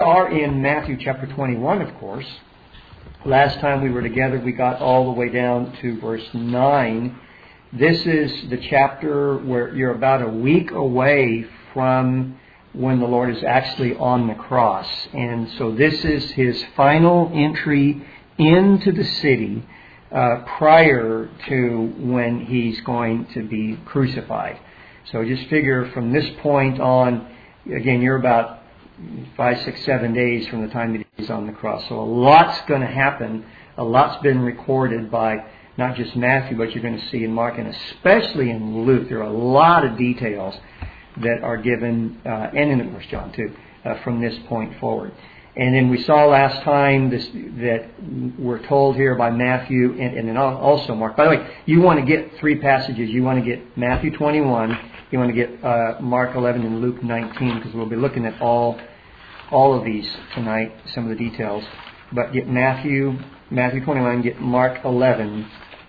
are in Matthew chapter 21, of course. Last time we were together, we got all the way down to verse 9. This is the chapter where you're about a week away from when the Lord is actually on the cross. And so this is His final entry into the city prior to when He's going to be crucified. So just figure from this point on, again, you're about 5, 6, 7 days from the time that He's on the cross. So a lot's going to happen. A lot's been recorded by not just Matthew, but you're going to see in Mark, and especially in Luke. There are a lot of details that are given, and in, of course, John too, from this point forward. And then we saw last time that we're told here by Matthew and then also Mark. By the way, you want to get 3 passages. You want to get Matthew 21, you want to get Mark 11 and Luke 19, because we'll be looking at all of these tonight, some of the details. But get Matthew 21, get Mark 11,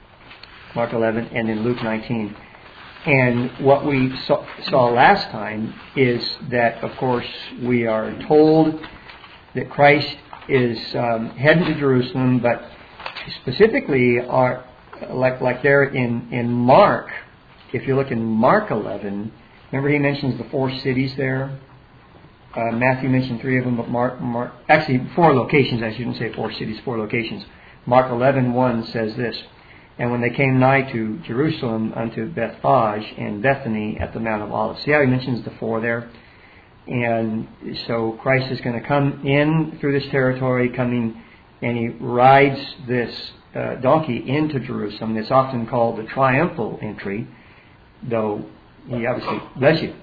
and then Luke 19. And what we saw last time is that, of course, we are told that Christ is heading to Jerusalem, but specifically, like there in Mark, if you look in Mark 11, remember he mentions the 4 cities there? Matthew mentioned 3 of them, but Mark actually 4 locations. I shouldn't say 4 cities, 4 locations. Mark 11:1 says this: "And when they came nigh to Jerusalem unto Bethphage and Bethany at the Mount of Olives." See how he mentions the 4 there? And so Christ is going to come in through this territory, and He rides this donkey into Jerusalem. It's often called the triumphal entry, though He obviously, bless you.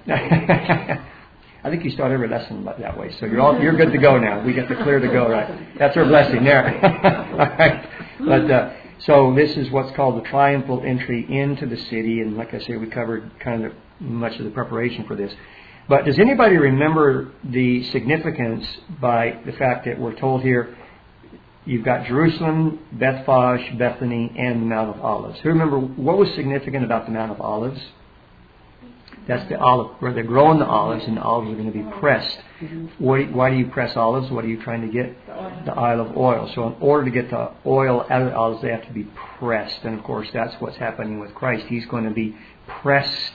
I think you start every lesson that way, so you're good to go now. We get the clear to go, right? That's our blessing there. All right. But so this is what's called the triumphal entry into the city, and like I say, we covered kind of much of the preparation for this. But does anybody remember the significance by the fact that we're told here you've got Jerusalem, Bethphage, Bethany, and the Mount of Olives? Who remember what was significant about the Mount of Olives? That's the olive, where they're growing the olives, and the olives are going to be pressed. Why do you press olives? What are you trying to get? The oil of oil. So in order to get the oil out of the olives, they have to be pressed. And of course, that's what's happening with Christ. He's going to be pressed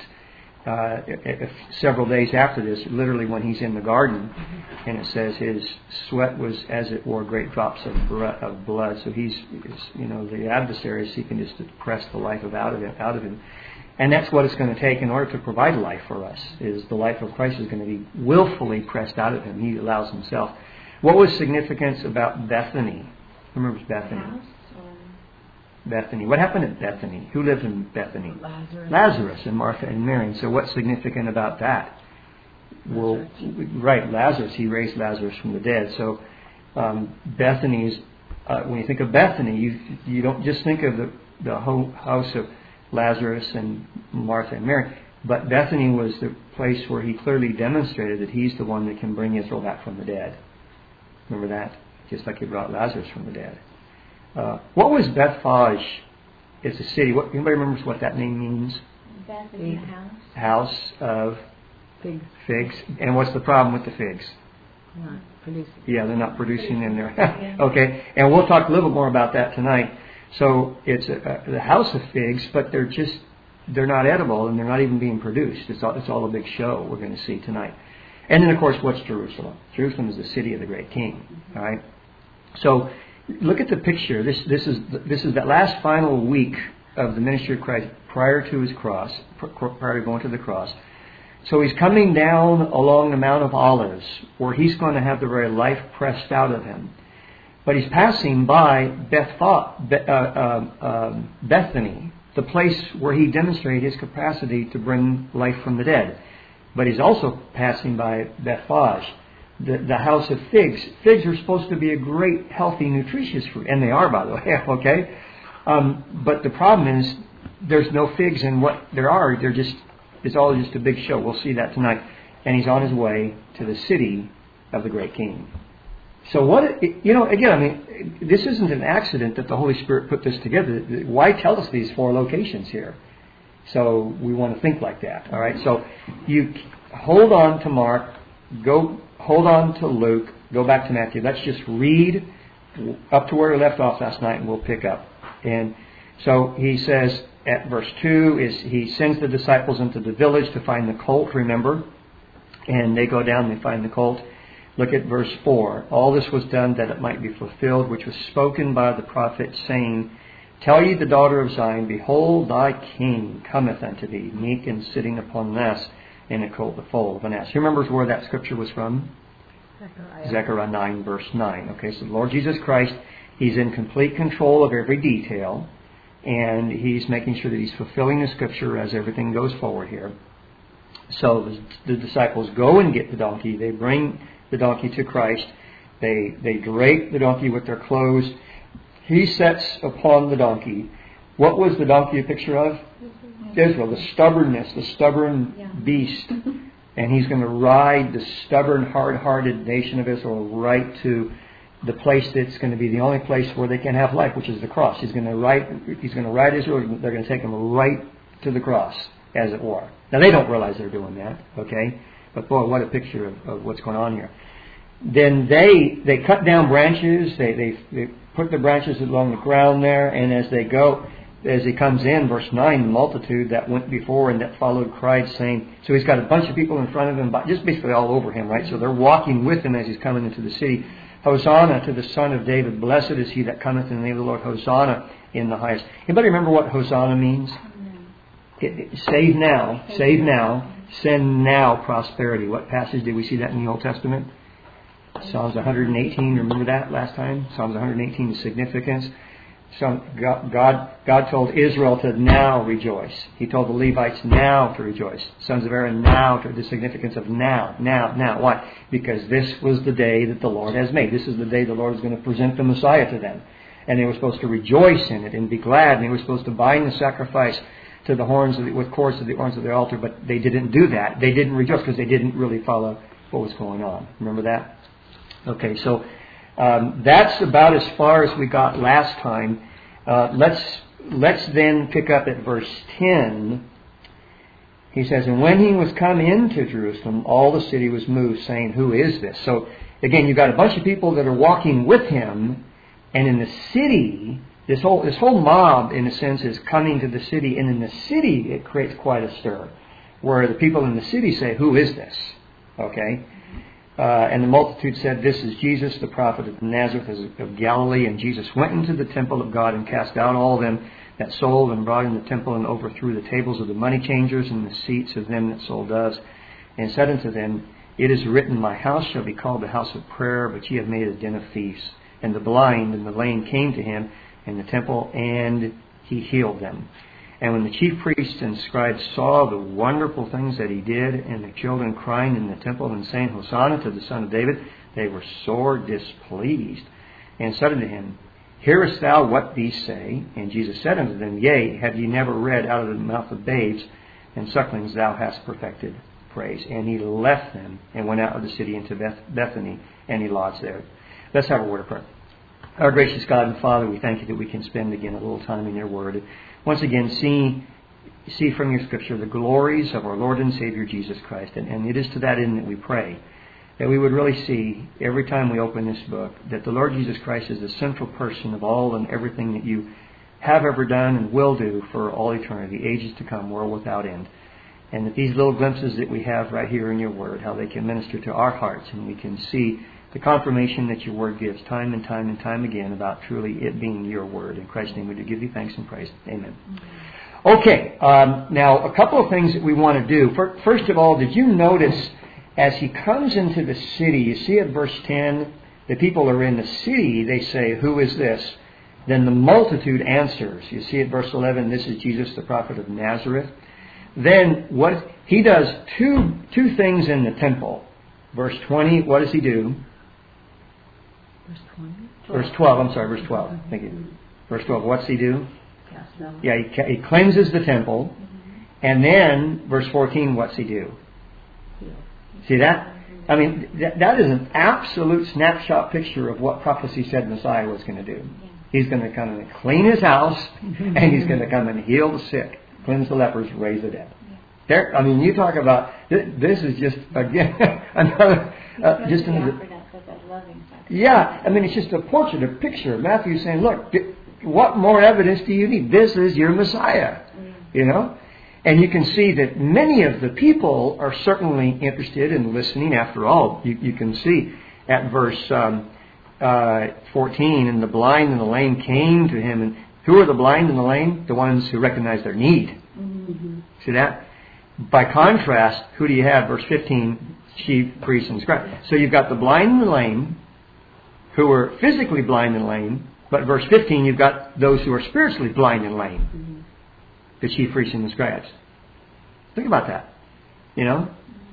several days after this, literally when He's in the garden. And it says His sweat was, as it were, great drops of blood. So he's the adversary is seeking just to press the life out of him. And that's what it's going to take in order to provide life for us, is the life of Christ is going to be willfully pressed out of Him. He allows Himself. What was significance about Bethany? Who remembers Bethany? Bethany. What happened at Bethany? Who lived in Bethany? Lazarus and Martha and Mary. And so what's significant about that? Well, right, Lazarus. He raised Lazarus from the dead. So Bethany is, when you think of Bethany, you don't just think of the whole house of Lazarus and Martha and Mary, but Bethany was the place where He clearly demonstrated that He's the one that can bring Israel back from the dead. Remember that? Just like He brought Lazarus from the dead. What was Bethphage? It's a city. Anybody remembers what that name means? Bethany, house of figs. And what's the problem with the figs? Not producing. Yeah, they're not producing in there. Okay, and we'll talk a little bit more about that tonight. So it's the house of figs, but they're not edible, and they're not even being produced. It's all a big show we're going to see tonight. And then, of course, what's Jerusalem? Jerusalem is the city of the great King. All right. So look at the picture. This is that last final week of the ministry of Christ prior to His cross, prior to going to the cross. So He's coming down along the Mount of Olives, where He's going to have the very life pressed out of Him. But He's passing by Bethany, the place where He demonstrated His capacity to bring life from the dead. But He's also passing by Bethphage, the house of figs. Figs are supposed to be a great, healthy, nutritious fruit. And they are, by the way, okay? But the problem is there's no figs, and what there are, it's all just a big show. We'll see that tonight. And He's on His way to the city of the great King. So again, this isn't an accident that the Holy Spirit put this together. Why tell us these 4 locations here? So we want to think like that. All right. So you hold on to Mark, go hold on to Luke, go back to Matthew. Let's just read up to where we left off last night and we'll pick up. And so he says at verse 2, he sends the disciples into the village to find the colt, remember? And they go down and they find the colt. Look at verse 4. All this was done that it might be fulfilled, which was spoken by the prophet, saying, Tell ye the daughter of Zion, Behold, thy king cometh unto thee, meek and sitting upon an ass, and a colt the foal of an ass. Who remembers where that scripture was from? Zechariah 9, verse 9. Okay, so the Lord Jesus Christ, He's in complete control of every detail, and He's making sure that He's fulfilling the scripture as everything goes forward here. So the disciples go and get the donkey. They bring the donkey to Christ. They drape the donkey with their clothes. He sets upon the donkey. What was the donkey a picture of? Israel, the stubbornness, the stubborn beast. And He's going to ride the stubborn, hard-hearted nation of Israel right to the place that's going to be the only place where they can have life, which is the cross. He's going to ride Israel. They're going to take them right to the cross, as it were. Now, they don't realize they're doing that, okay? But boy, what a picture of what's going on here. Then they cut down branches. They put the branches along the ground there, and as He comes in, verse 9, the multitude that went before and that followed cried, saying, so He's got a bunch of people in front of Him, just basically all over Him, right? So they're walking with Him as He's coming into the city. Hosanna to the Son of David. Blessed is He that cometh in the name of the Lord. Hosanna in the highest. Anybody remember what Hosanna means? Save now. Save now. Send now prosperity. What passage did we see that in the Old Testament? Psalms 118. Remember that last time? Psalms 118, the significance. God told Israel to now rejoice. He told the Levites now to rejoice. Sons of Aaron now to the significance of now. Why? Because this was the day that the Lord has made. This is the day the Lord is going to present the Messiah to them. And they were supposed to rejoice in it and be glad. And they were supposed to bind the sacrifice to the horns with cords to the horns of the altar. But they didn't do that. They didn't rejoice because they didn't really follow what was going on. Remember that? Okay, so that's about as far as we got last time. Let's then pick up at verse 10. He says, And when He was come into Jerusalem, all the city was moved, saying, Who is this? So again, you've got a bunch of people that are walking with Him, and in the city, this whole mob, in a sense, is coming to the city, and in the city it creates quite a stir, where the people in the city say, Who is this? Okay? And the multitude said, This is Jesus, the prophet of Nazareth of Galilee. And Jesus went into the temple of God and cast out all them that sold and brought in the temple and overthrew the tables of the money changers and the seats of them that sold doves. And said unto them, It is written, My house shall be called the house of prayer, but ye have made a den of thieves. And the blind and the lame came to Him in the temple, and He healed them. And when the chief priests and scribes saw the wonderful things that He did, and the children crying in the temple and saying, Hosanna to the Son of David, they were sore displeased, and said unto Him, Hearest thou what these say? And Jesus said unto them, Yea, have ye never read, Out of the mouth of babes and sucklings thou hast perfected praise? And He left them and went out of the city into Bethany, and He lodged there. Let's have a word of prayer. Our gracious God and Father, we thank You that we can spend again a little time in Your Word. Once again, see from Your Scripture the glories of our Lord and Savior Jesus Christ. And it is to that end that we pray, that we would really see every time we open this book that the Lord Jesus Christ is the central person of all and everything that You have ever done and will do for all eternity, ages to come, world without end. And that these little glimpses that we have right here in Your Word, how they can minister to our hearts, and we can see the confirmation that Your Word gives time and time and time again about truly it being Your Word. In Christ's name we do give You thanks and praise. Amen. Okay, now a couple of things that we want to do. First of all, did you notice as He comes into the city, you see at verse 10, the people are in the city, they say, Who is this? Then the multitude answers. You see at verse 11, This is Jesus, the prophet of Nazareth. Then what He does two things in the temple. Verse 20, what does He do? Verse 12. Verse 12. Thank you. Verse 12. What's He do? Yeah, he cleanses the temple. And then, verse 14, what's He do? See that? I mean, that is an absolute snapshot picture of what prophecy said Messiah was going to do. He's going to come and clean His house, and He's going to come and heal the sick, cleanse the lepers, raise the dead. I mean, you talk about, this is just, again, another, just another. Yeah, I mean, it's just a portrait, a picture. Matthew's saying, look, what more evidence do you need? This is your Messiah, you know? And you can see that many of the people are certainly interested in listening. After all, you can see at verse 14, and the blind and the lame came to him. And who are the blind and the lame? The ones who recognize their need. Mm-hmm. See that? By contrast, who do you have? Verse 15, chief priests and scribes. So you've got the blind and the lame, who are physically blind and lame. But verse 15, you've got those who are spiritually blind and lame. Mm-hmm. The chief priests and the scribes. Think about that. You know?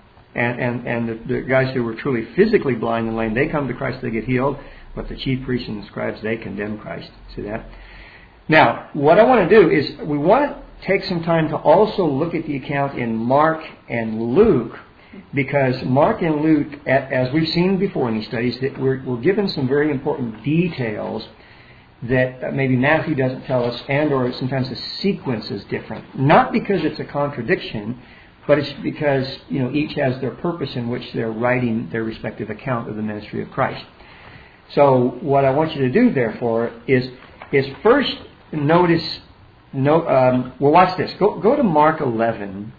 And the guys who were truly physically blind and lame, they come to Christ, they get healed. But the chief priests and the scribes, they condemn Christ. See that? Now, what I want to do is we want to take some time to also look at the account in Mark and Luke, because Mark and Luke, as we've seen before in these studies, that we're given some very important details that maybe Matthew doesn't tell us, and or sometimes the sequence is different. Not because it's a contradiction, but it's because, you know, each has their purpose in which they're writing their respective account of the ministry of Christ. So what I want you to do, therefore, is first notice. Well, watch this. Go to Mark 11.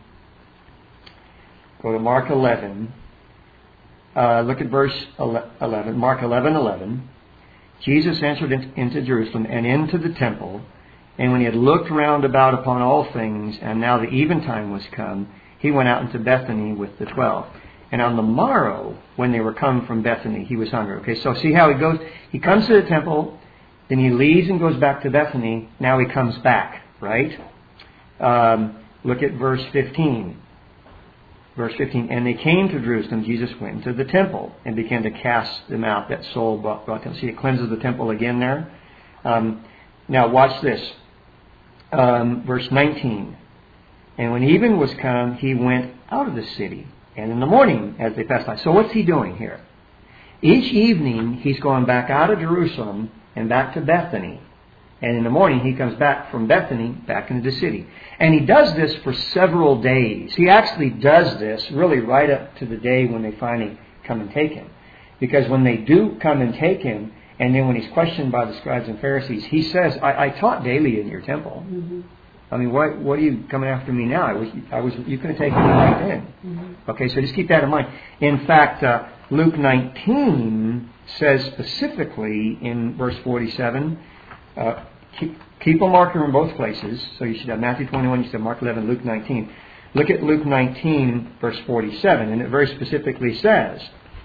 Go to Mark 11. Look at verse 11. Mark 11:11. Jesus entered into Jerusalem and into the temple, and when he had looked round about upon all things, and now the eventime was come, he went out into Bethany with the 12. And on the morrow, when they were come from Bethany, he was hungry. Okay, so see how he goes? He comes to the temple, then he leaves and goes back to Bethany. Now he comes back, right? Look at verse 15. Verse 15, and they came to Jerusalem. Jesus went into the temple and began to cast them out. That soul brought them. See, it cleanses the temple again there. Now watch this. Verse 19. And when even was come, he went out of the city. And in the morning, as they passed by. So what's he doing here? Each evening, he's going back out of Jerusalem and back to Bethany. And in the morning, he comes back from Bethany, back into the city. And he does this for several days. He actually does this really right up to the day when they finally come and take him. Because when they do come and take him, and then when he's questioned by the scribes and Pharisees, he says, I taught daily in your temple. Mm-hmm. I mean, what are you coming after me now? You could have taken me right then. Mm-hmm. Okay, so just keep that in mind. In fact, Luke 19 says specifically in verse 47, keep a marker in both places. So you should have Matthew 21, you should have Mark 11, Luke 19. Look at Luke 19, verse 47, and it very specifically says,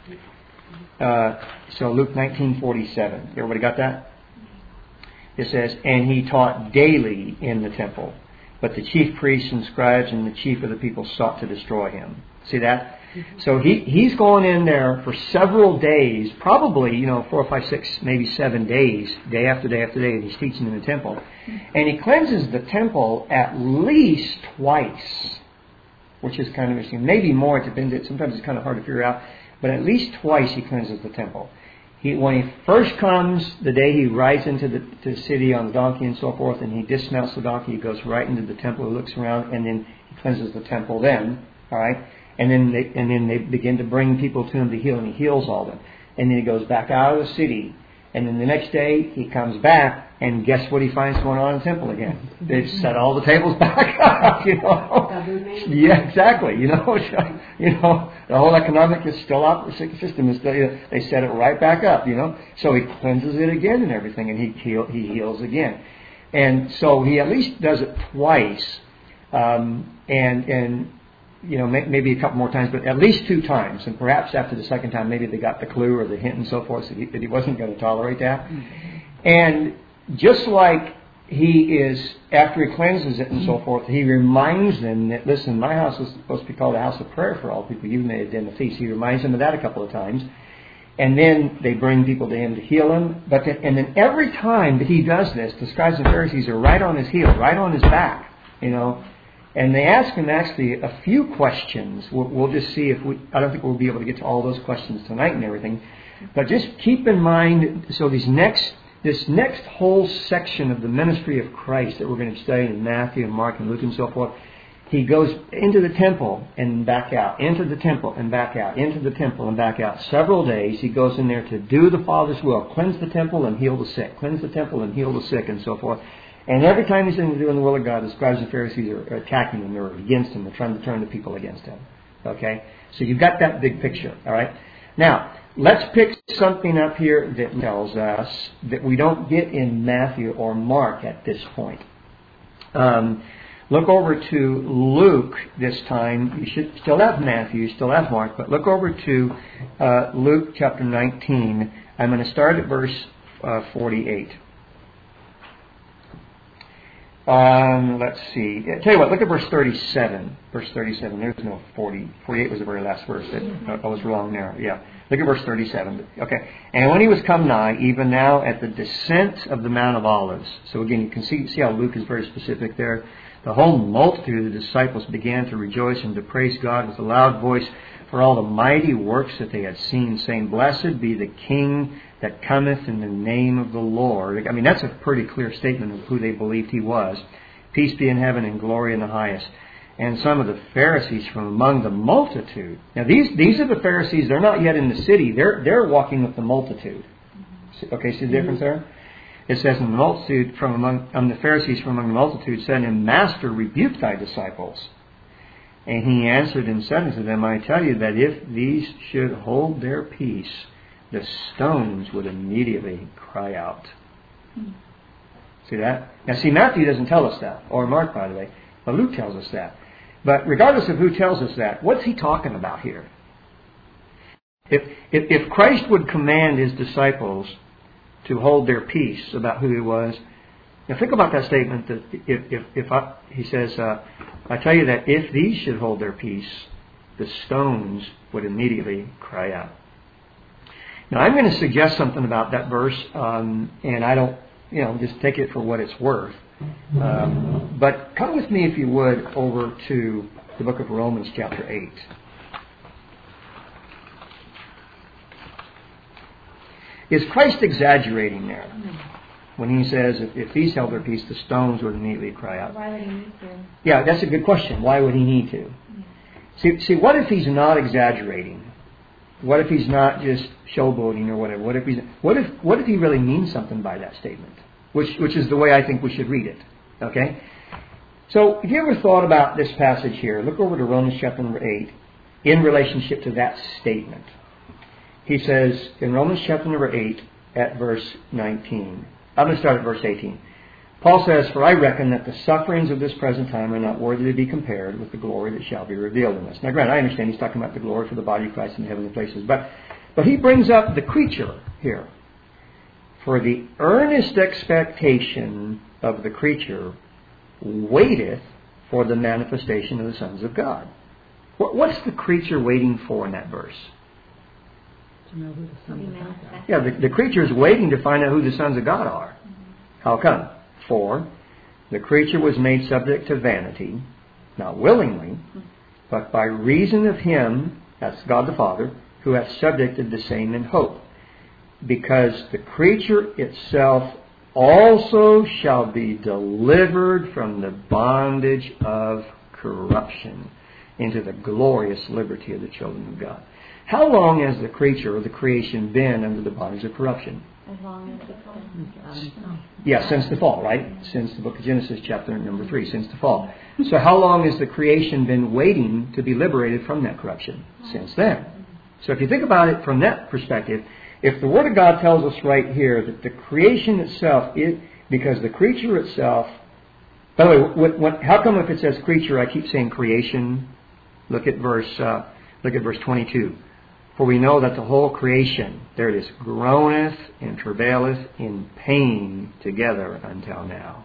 so Luke 19:47. Everybody got that? It says, and he taught daily in the temple, but the chief priests and scribes and the chief of the people sought to destroy him. See that? Mm-hmm. So he's going in there for several days, probably, 4, 5, 6, maybe 7 days, day after day after day, and he's teaching in the temple. Mm-hmm. And he cleanses the temple at least twice, which is kind of interesting. Maybe more, it depends. Sometimes it's kind of hard to figure out. But at least twice he cleanses the temple. When he first comes, the day he rides into the city on the donkey and so forth, and he dismounts the donkey, he goes right into the temple, he looks around, and then he cleanses the temple then, all right? And then they begin to bring people to him to heal, and he heals all of them. And then he goes back out of the city, and then the next day he comes back, and guess what he finds going on in the temple again? They've set all the tables back up, Yeah, exactly. The whole economic system is they set it right back up. So he cleanses it again and everything, and he heals again, and so he at least does it twice, and maybe a couple more times, but at least 2 times, and perhaps after the second time, maybe they got the clue or the hint and so forth that he wasn't going to tolerate that, and just like he is, after he cleanses it and so forth, he reminds them that, listen, my house is supposed to be called a house of prayer for all people. You've made it a den of thieves. He reminds them of that a couple of times. And then they bring people to him to heal him. And then every time that he does this, the scribes and Pharisees are right on his heel, right on his back, And they ask him actually a few questions. We'll just see I don't think we'll be able to get to all those questions tonight and everything. But just keep in mind, so this next whole section of the ministry of Christ that we're going to study in Matthew and Mark and Luke and so forth he goes into the temple and back out, into the temple and back out, into the temple and back out. Several days he goes in there to do the Father's will, cleanse the temple and heal the sick, cleanse the temple and heal the sick, and so forth. And every time he's in there doing the will of God, the scribes and Pharisees are attacking him, they're against him, they're trying to turn the people against him. Okay? So you've got that big picture, all right? Now, let's pick something up here that tells us that we don't get in Matthew or Mark at this point. Look over to Luke this time. You should still have Matthew, you still have Mark, but look over to Luke chapter 19. I'm going to start at verse 48. Let's see. I tell you what, look at verse 37. Verse 37. There's no 40. 48 was the very last verse. I was wrong there. Yeah. Look at verse 37. Okay. And when he was come nigh, even now at the descent of the Mount of Olives. So again, you can see how Luke is very specific there. The whole multitude of the disciples began to rejoice and to praise God with a loud voice for all the mighty works that they had seen, saying, Blessed be the King that cometh in the name of the Lord. I mean, that's a pretty clear statement of who they believed he was. Peace be in heaven and glory in the highest. And some of the Pharisees from among the multitude. Now, these are the Pharisees. They're not yet in the city. They're walking with the multitude. Okay, see the difference there? It says, and the multitude the Pharisees from among the multitude said, and Master, rebuke thy disciples. And he answered and said unto them, I tell you that if these should hold their peace, the stones would immediately cry out. See that? Now see, Matthew doesn't tell us that, or Mark, by the way, but Luke tells us that. But regardless of who tells us that, what's he talking about here? If Christ would command his disciples to hold their peace about who he was, now think about that statement that he says, I tell you that if these should hold their peace, the stones would immediately cry out. Now I'm going to suggest something about that verse, and I don't, just take it for what it's worth. But come with me, if you would, over to the book of Romans chapter 8. Is Christ exaggerating there when he says if these held their peace, the stones would immediately cry out? Why would he need to? Yeah, that's a good question. Why would he need to? See, what if he's not exaggerating? What if he's not just showboating or whatever? What if he really means something by that statement? Which is the way I think we should read it. Okay? So, if you ever thought about this passage here, look over to Romans chapter number 8 in relationship to that statement. He says in Romans chapter number 8 at verse 19. I'm going to start at verse 18. Paul says, For I reckon that the sufferings of this present time are not worthy to be compared with the glory that shall be revealed in us. Now granted, I understand he's talking about the glory for the body of Christ in the heavenly places. But he brings up the creature here. For the earnest expectation of the creature waiteth for the manifestation of the sons of God. What's the creature waiting for in that verse? To know who the sons of God are. Yeah, the creature is waiting to find out who the sons of God are. How come? For the creature was made subject to vanity, not willingly, but by reason of him, that's God the Father, who hath subjected the same in hope. Because the creature itself also shall be delivered from the bondage of corruption into the glorious liberty of the children of God. How long has the creature or the creation been under the bondage of corruption? As long as the fall. Yeah, since the fall, right? Since the book of Genesis chapter number 3, since the fall. So how long has the creation been waiting to be liberated from that corruption? Since then. So if you think about it from that perspective, if the Word of God tells us right here that the creation itself, because the creature itself, by the way, how come if it says creature, I keep saying creation? Look at verse 22. For we know that the whole creation, there it is, groaneth and travaileth in pain together until now.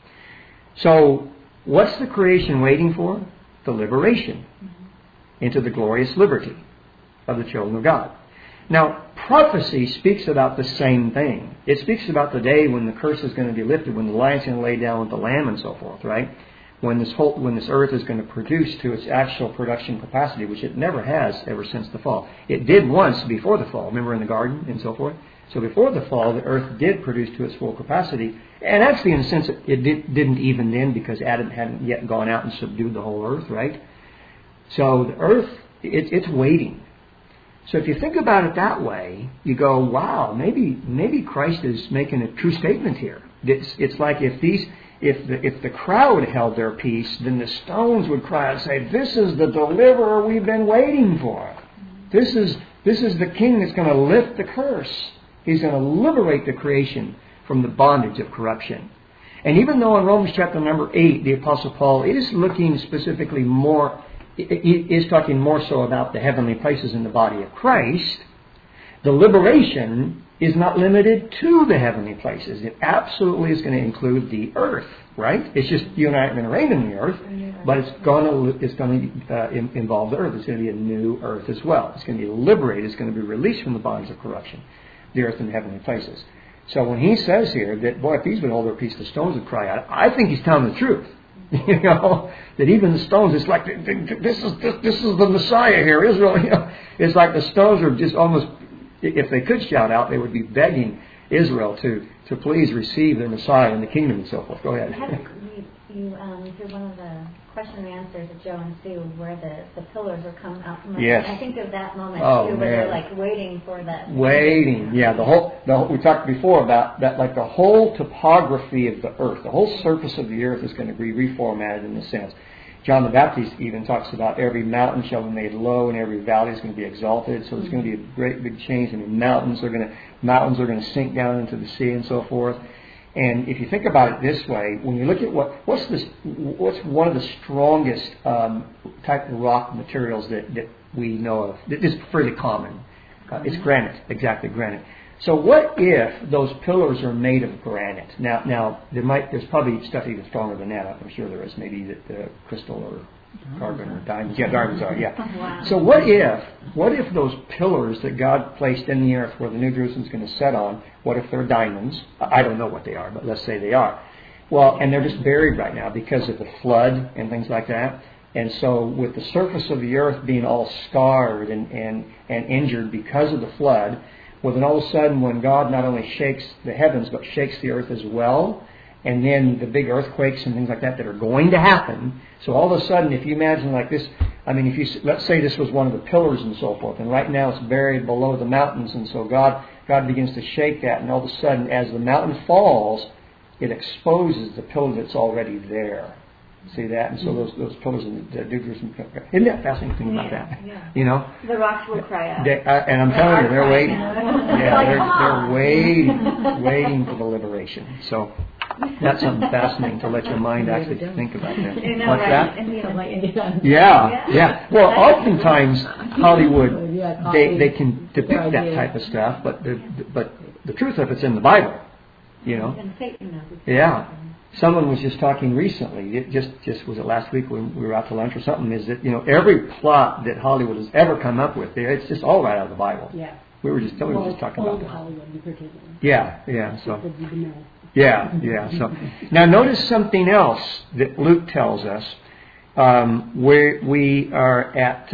So, what's the creation waiting for? The liberation into the glorious liberty of the children of God. Now, prophecy speaks about the same thing. It speaks about the day when the curse is going to be lifted, when the lion's going to lay down with the lamb and so forth, right? when this earth is going to produce to its actual production capacity, which it never has ever since the fall. It did once before the fall, remember, in the garden and so forth. So before the fall, the earth did produce to its full capacity. And actually, in a sense, it didn't even then, because Adam hadn't yet gone out and subdued the whole earth, right? So the earth, it's waiting. So if you think about it that way, you go, wow, maybe Christ is making a true statement here. It's like if the crowd held their peace, then the stones would cry out and say, "This is the deliverer we've been waiting for. This is the king that's going to lift the curse. He's going to liberate the creation from the bondage of corruption." And even though in Romans chapter number 8, the Apostle Paul is looking specifically more, is talking more so about the heavenly places in the body of Christ, the liberation is not limited to the heavenly places. It absolutely is going to include the earth, right? It's just you and I aren't going to reign in the earth, but it's going to involve the earth. It's going to be a new earth as well. It's going to be liberated. It's going to be released from the bonds of corruption, the earth and the heavenly places. So when he says here that, boy, if these would hold their peace, the stones would cry out, I think he's telling the truth. You know, that even the stones, it's like, this is the Messiah here, Israel. You know, it's like the stones are just almost, if they could shout out, they would be begging Israel to please receive their Messiah in the kingdom and so forth. Go ahead. You did one of the question and answers of Joe and Sue, where the pillars are coming out from. Yes. I think of that moment too, where they're like waiting for that. Waiting, yeah. The whole. We talked before about that, like the whole topography of the earth, the whole surface of the earth is going to be reformatted in a sense. John the Baptist even talks about every mountain shall be made low and every valley is going to be exalted. So there's going to be a great big change. I mean, mountains are going to sink down into the sea and so forth. And if you think about it this way, when you look at what's one of the strongest type of rock materials that we know of, that is fairly common, it's granite, exactly granite. So what if those pillars are made of granite? Now there's probably stuff even stronger than that. I'm sure there is, maybe the crystal or carbon or diamonds. Yeah, diamonds are. Yeah. Wow. So what if those pillars that God placed in the earth, where the New Jerusalem is going to set on, what if they're diamonds? I don't know what they are, but let's say they are. Well, and they're just buried right now because of the flood and things like that. And so with the surface of the earth being all scarred and injured because of the flood, well, then all of a sudden when God not only shakes the heavens but shakes the earth as well, and then the big earthquakes and things like that are going to happen. So all of a sudden, if you imagine like this, I mean, let's say this was one of the pillars and so forth, and right now it's buried below the mountains, and so God begins to shake that, and all of a sudden, as the mountain falls, it exposes the pillar that's already there. See that? And so those pillars in the New Jerusalem. Isn't that fascinating thing about that? Yeah. You know? The rocks will cry out. And I'm telling you, they're waiting. Yeah, they're waiting for the liberation. So that's something fascinating to let your mind actually think about that. What's that? Yeah. Well, oftentimes Hollywood, they can depict that type of stuff, but the truth of it's in the Bible. You know? Yeah. Someone was just talking recently, just was it last week when we were out to lunch or something, is that, you know, every plot that Hollywood has ever come up with, it's just all right out of the Bible. Yeah. We were just talking about that. Hollywood in particular. Yeah. So. Yeah. So now notice something else that Luke tells us. Where we are at.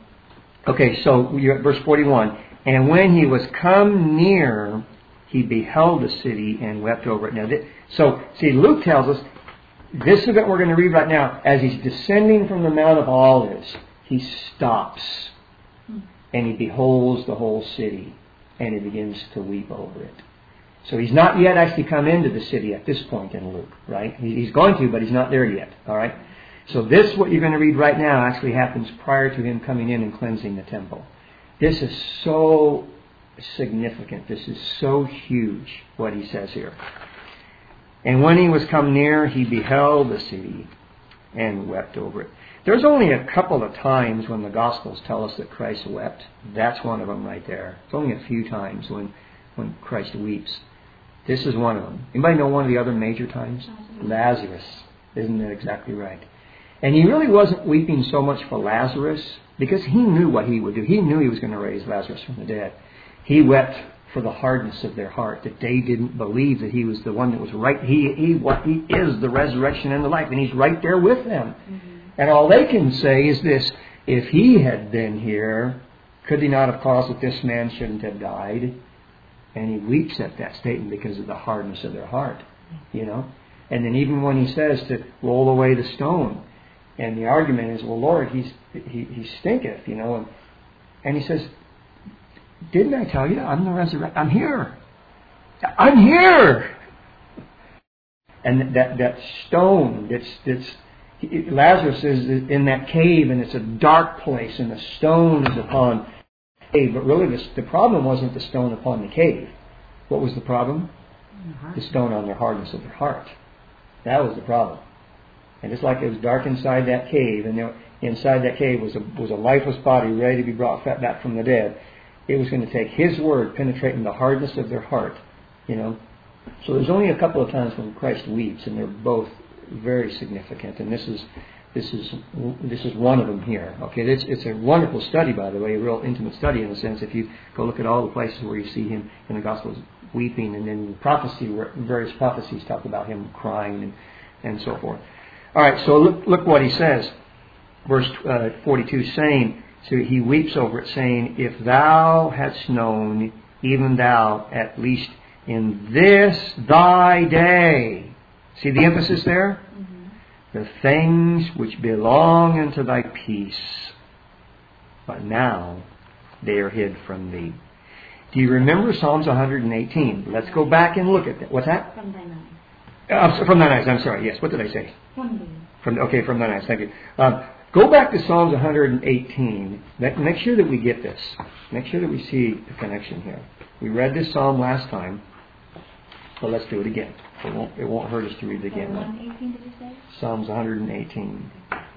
So you're at verse 41. And when he was come near, he beheld the city and wept over it. Now, so see, Luke tells us this event we're going to read right now. As he's descending from the Mount of Olives, he stops and he beholds the whole city, and he begins to weep over it. So he's not yet actually come into the city at this point in Luke, right? He's going to, but he's not there yet. All right. So this, what you're going to read right now, actually happens prior to him coming in and cleansing the temple. This is so significant. This is so huge, what he says here. And when he was come near, he beheld the city and wept over it. There's only a couple of times when the Gospels tell us that Christ wept. That's one of them right there. It's only a few times when Christ weeps. This is one of them. Anybody know one of the other major times? Lazarus. Isn't that exactly right? And he really wasn't weeping so much for Lazarus because he knew what he would do. He knew he was going to raise Lazarus from the dead. He wept for the hardness of their heart, that they didn't believe that He was the one that was right. He is the resurrection and the life, and He's right there with them. Mm-hmm. And all they can say is this: if He had been here, could He not have caused that this man shouldn't have died? And He weeps at that statement because of the hardness of their heart, you know. And then even when He says to roll away the stone, and the argument is, well, Lord, he stinketh, you know, and He says, didn't I tell you I'm the resurrection? I'm here. I'm here. And that stone, Lazarus is in that cave, and it's a dark place, and the stone is upon the cave. But really, the problem wasn't the stone upon the cave. What was the problem? The stone on their hardness of their heart. That was the problem. And just like it was dark inside that cave, and inside that cave was a lifeless body ready to be brought back from the dead. It was going to take His Word penetrating the hardness of their heart, you know. So there's only a couple of times when Christ weeps, and they're both very significant. And this is one of them here. Okay, it's a wonderful study, by the way, a real intimate study in a sense. If you go look at all the places where you see Him in the Gospels weeping, and then prophecy, where various prophecies talk about Him crying and so forth. All right, so look what He says, verse 42, saying. So He weeps over it, saying, if thou hadst known, even thou, at least in this thy day. See the emphasis there? Mm-hmm. The things which belong unto thy peace, but now they are hid from thee. Do you remember Psalms 118? Let's go back and look at that. What's that? From thine eyes. From thine eyes, I'm sorry. Yes, what did I say? From thee. From thine eyes, thank you. Go back to Psalms 118. Make sure that we get this. Make sure that we see the connection here. We read this psalm last time, but let's do it again. It won't hurt us to read it again. 118, did you say? Psalms 118.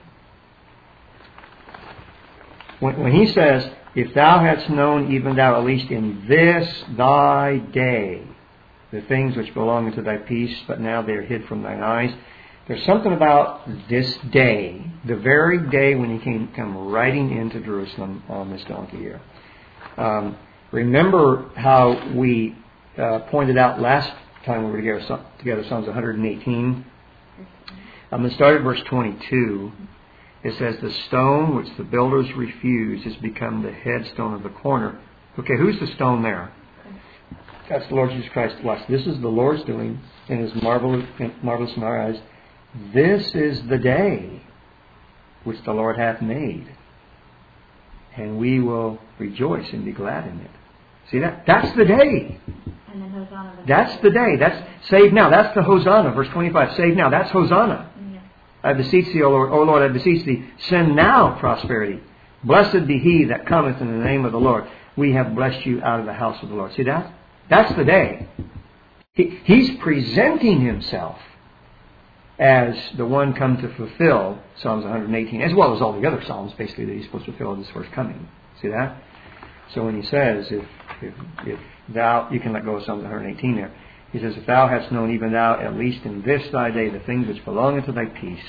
When he says, if thou hadst known, even thou, at least in this thy day, the things which belong unto thy peace, but now they are hid from thine eyes. There's something about this day, the very day when He come riding into Jerusalem on this donkey here. Remember how we pointed out last time we were together Psalms 118. I'm going to start at verse 22. It says, the stone which the builders refused has become the headstone of the corner. Okay, who's the stone there? That's the Lord Jesus Christ. Watch, this is the Lord's doing, and is marvelous in our eyes. This is the day which the Lord hath made, and we will rejoice and be glad in it. See that? That's the day. And then Hosanna. That's the day. That's save now. That's the Hosanna. Verse 25. Save now. That's Hosanna. Yeah. I beseech thee, O Lord. O Lord, I beseech thee, send now prosperity. Blessed be he that cometh in the name of the Lord. We have blessed you out of the house of the Lord. See that? That's the day. He's presenting Himself as the one come to fulfill Psalms 118, as well as all the other Psalms, basically, that He's supposed to fulfill in His first coming. See that? So when He says, if thou, you can let go of Psalms 118 there. He says, if thou hadst known, even thou, at least in this thy day, the things which belong unto thy peace,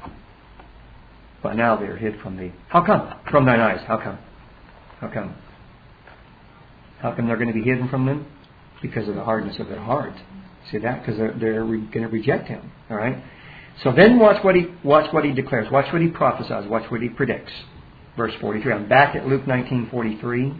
but now they are hid from thee. How come? From thine eyes. How come? How come? How come they're going to be hidden from them? Because of the hardness of their heart. See that? Because they're going to reject Him. All right. So then watch what he declares. Watch what He prophesies. Watch what He predicts. Verse 43. I'm back at Luke 19:43.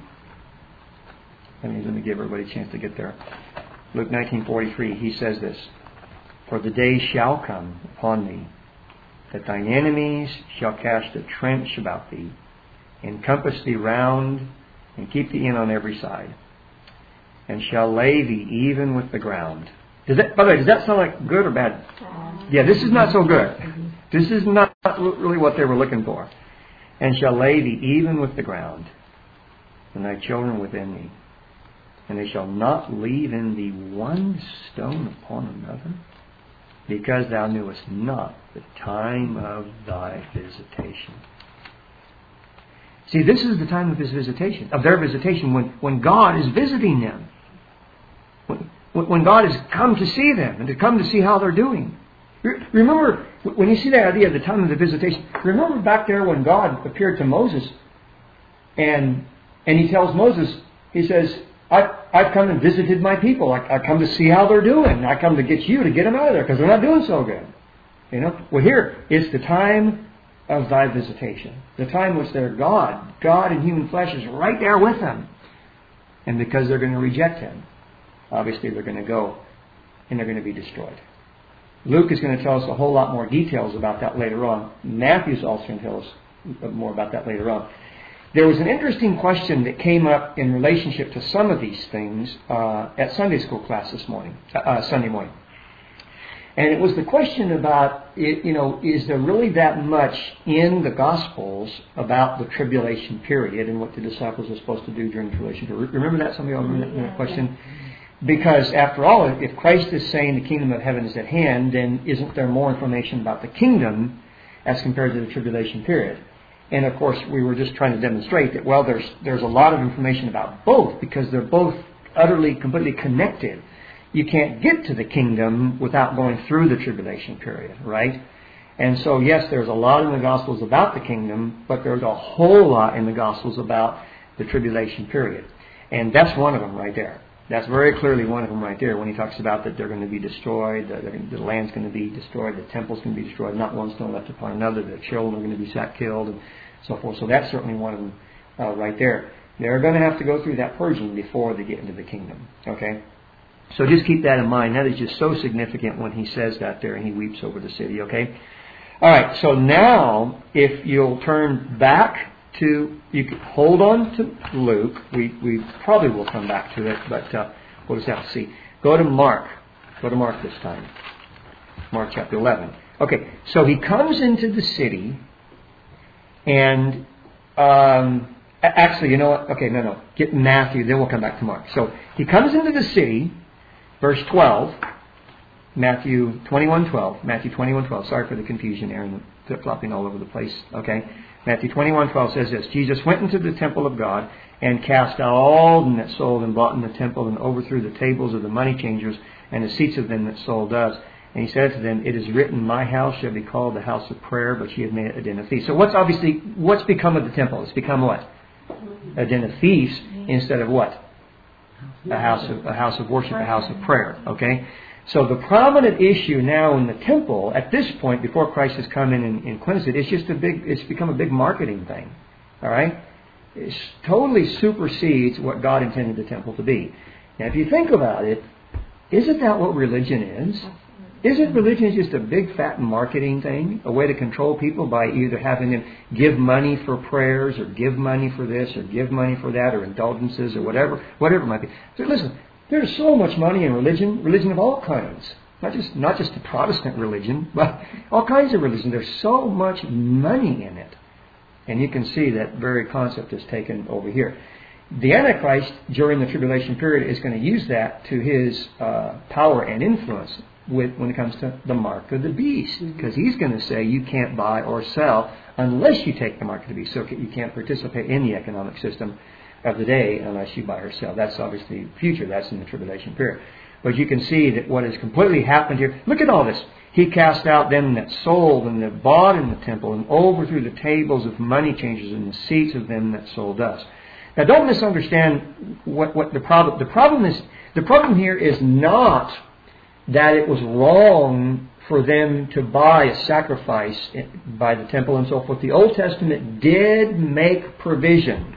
Let me give everybody a chance to get there. Luke 19:43. He says this: for the day shall come upon thee, that thine enemies shall cast a trench about thee, encompass thee round, and keep thee in on every side, and shall lay thee even with the ground. By the way, does that sound like good or bad? Yeah, this is not so good. This is not really what they were looking for. And shall lay thee even with the ground, and thy children within thee. And they shall not leave in thee one stone upon another, because thou knewest not the time of thy visitation. See, this is the time of His visitation, of their visitation, when God is visiting them. When God has come to see them and to come to see how they're doing. Remember, when you see that idea of the time of the visitation, remember back there when God appeared to Moses and He tells Moses, He says, I I've come and visited my people. I come to see how they're doing. I come to get you to get them out of there because they're not doing so good. Well, here it's the time of thy visitation. The time which their God in human flesh, is right there with them. And because they're going to reject Him, obviously they're going to go and they're going to be destroyed. Luke is going to tell us a whole lot more details about that later on. Matthew's also going to tell us more about that later on. There was an interesting question that came up in relationship to some of these things at Sunday school class this morning, Sunday morning. And it was the question about, is there really that much in the Gospels about the tribulation period and what the disciples are supposed to do during the tribulation period? Remember that? Somebody remember that question? Because after all, if Christ is saying the kingdom of heaven is at hand, then isn't there more information about the kingdom as compared to the tribulation period? And of course, we were just trying to demonstrate that, well, there's a lot of information about both because they're both utterly, completely connected. You can't get to the kingdom without going through the tribulation period, right? And so, yes, there's a lot in the Gospels about the kingdom, but there's a whole lot in the Gospels about the tribulation period. And that's one of them right there. That's very clearly one of them right there when he talks about that they're going to be destroyed, the land's going to be destroyed, the temple's going to be destroyed, not one stone left upon another, the children are going to be killed, and so forth. So that's certainly one of them right there. They're going to have to go through that purging before they get into the kingdom. Okay? So just keep that in mind. That is just so significant when he says that there and he weeps over the city. Okay? All right. So now, if you'll turn back to, you can hold on to Luke. We probably will come back to it, but we'll just have to see. Go to Mark. Go to Mark this time. Mark chapter 11. Okay. So he comes into the city, and actually, you know what? Okay, no. Get Matthew, then we'll come back to Mark. So he comes into the city, verse 12, Matthew 21:12. Matthew 21:12. Sorry for the confusion there and the flip-flopping all over the place. Okay. Matthew 21:12 says this: Jesus went into the temple of God and cast out all them that sold and bought in the temple and overthrew the tables of the money changers and the seats of them that sold doves. And he said to them, "It is written, my house shall be called the house of prayer, but ye have made it a den of thieves." So what's become of the temple? It's become what? A den of thieves instead of what? A house of worship, a house of prayer. Okay? So the prominent issue now in the temple at this point, before Christ has come in and cleansed it, it's become a big marketing thing. All right? It totally supersedes what God intended the temple to be. Now, if you think about it, isn't that what religion is? Isn't religion just a big fat marketing thing? A way to control people by either having them give money for prayers or give money for this or give money for that or indulgences or whatever it might be. So listen, there's so much money in religion of all kinds. Not just the Protestant religion, but all kinds of religion. There's so much money in it. And you can see that very concept is taken over here. The Antichrist, during the tribulation period, is going to use that to his power and influence when it comes to the mark of the beast. Because he's going to say you can't buy or sell unless you take the mark of the beast. So you can't participate in the economic system of the day unless you buy or sell. That's obviously future. That's in the tribulation period. But you can see that what has completely happened here. Look at all this. He cast out them that sold and that bought in the temple and overthrew the tables of money changers and the seats of them that sold us. Now, don't misunderstand what the problem. The problem here is not that it was wrong for them to buy a sacrifice by the temple and so forth. The Old Testament did make provision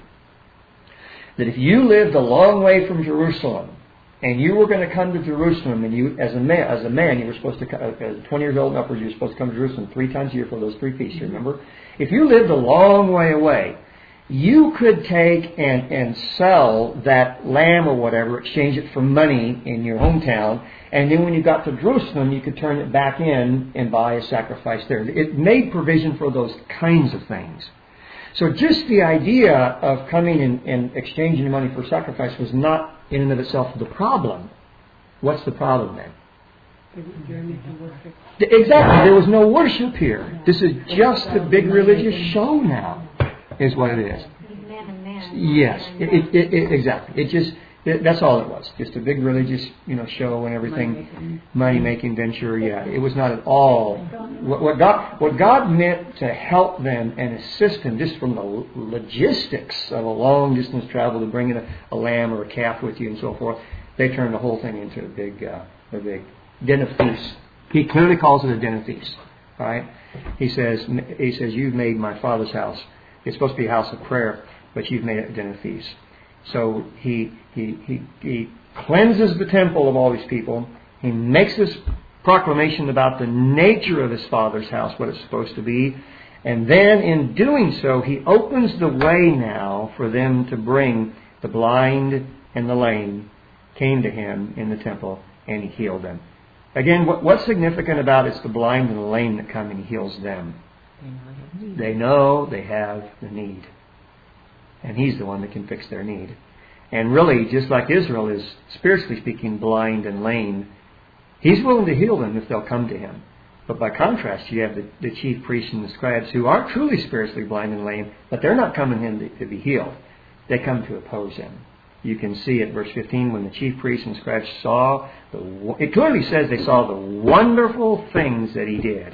that if you lived a long way from Jerusalem and you were going to come to Jerusalem, and you, as a man, you were supposed to, as 20 years old and upwards, you were supposed to come to Jerusalem 3 times a year for those 3 feasts. You remember? If you lived a long way away, you could take and sell that lamb or whatever, exchange it for money in your hometown, and then when you got to Jerusalem, you could turn it back in and buy a sacrifice there. It made provision for those kinds of things. So just the idea of coming and exchanging money for sacrifice was not in and of itself the problem. What's the problem then? Exactly. There was no worship here. This is just a big religious show now, is what it is. Man and man. Yes, exactly. That's all it was. Just a big religious, show and everything. Money-making venture. Yeah, it was not at all. What God meant to help them and assist them just from the logistics of a long-distance travel to bring in a lamb or a calf with you and so forth, they turned the whole thing into a big den of thieves. He clearly calls it a den of thieves. All right? He says, you've made my Father's house. It's supposed to be a house of prayer, but you've made it a den of thieves. So he cleanses the temple of all these people. He makes this proclamation about the nature of his Father's house, what it's supposed to be. And then in doing so, he opens the way now for them to bring the blind and the lame came to him in the temple, and he healed them. Again, what's significant about it's the blind and the lame that come and he heals them. They know they have the need. And he's the one that can fix their need. And really, just like Israel is, spiritually speaking, blind and lame, he's willing to heal them if they'll come to him. But by contrast, you have the chief priests and the scribes who aren't truly spiritually blind and lame, but they're not coming in to be healed. They come to oppose him. You can see at verse 15, when the chief priests and scribes saw, it clearly says they saw the wonderful things that he did.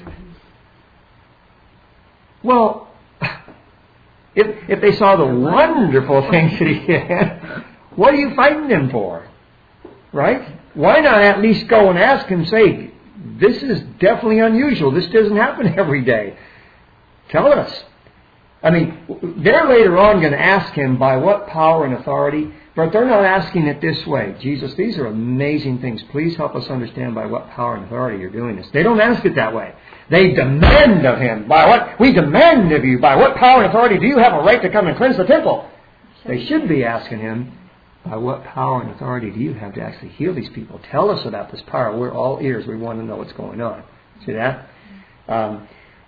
Well, if they saw the wonderful things that he did, what are you fighting them for? Right? Why not at least go and ask him, say, this is definitely unusual. This doesn't happen every day. Tell us. I mean, they're later on going to ask him by what power and authority, but they're not asking it this way. Jesus, these are amazing things. Please help us understand by what power and authority you're doing this. They don't ask it that way. They demand of him, we demand of you, by what power and authority do you have a right to come and cleanse the temple? They should be asking him, by what power and authority do you have to actually heal these people? Tell us about this power. We're all ears. We want to know what's going on. See that? And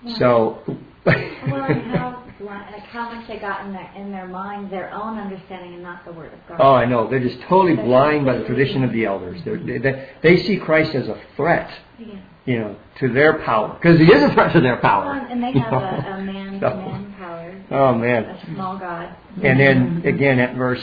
how much they got in their mind, their own understanding, and not the Word of God. Oh, I know. They're just totally blind by the tradition of the elders. They see Christ as a threat, to their power. Because he is a threat to their power. Well, and they have a man-to-man power. Oh, man. A small God. And then, again, at verse...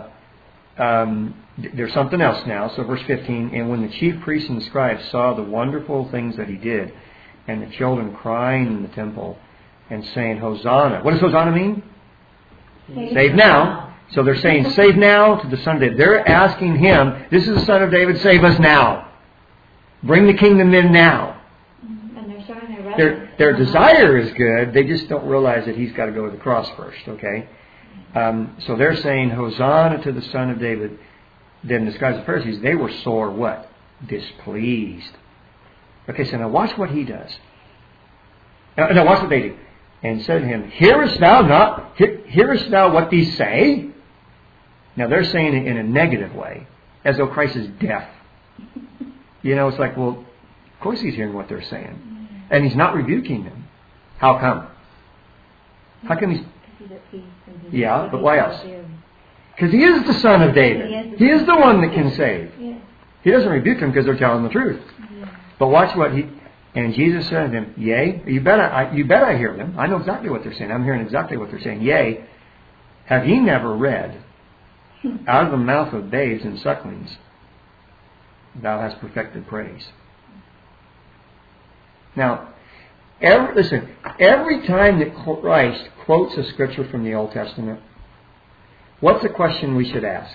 there's something else now. So verse 15, and when the chief priests and scribes saw the wonderful things that he did, and the children crying in the temple and saying, Hosanna. What does Hosanna mean? Save now. So they're saying, save now to the Son of David. They're asking him, this is the Son of David, save us now. Bring the kingdom in now. And they're showing their reverence. Their desire is good. They just don't realize that he's got to go to the cross first, okay? So they're saying, Hosanna to the Son of David. Then the scribes and Pharisees, they were sore what? Displeased. Okay, so now watch what he does. Now watch what they do. And said to him, Hearest thou what these say? Now they're saying it in a negative way, as though Christ is deaf. It's like, well, of course he's hearing what they're saying. And he's not rebuking them. How come? How come he's... Yeah, but why else? Because he is the Son of David. He is the one that can save. He doesn't rebuke them because they're telling the truth. But watch what he... And Jesus said to them, Yea, you bet I hear them. I know exactly what they're saying. I'm hearing exactly what they're saying. Yea, have ye never read, out of the mouth of babes and sucklings, thou hast perfected praise. Now, every time that Christ quotes a scripture from the Old Testament, what's the question we should ask?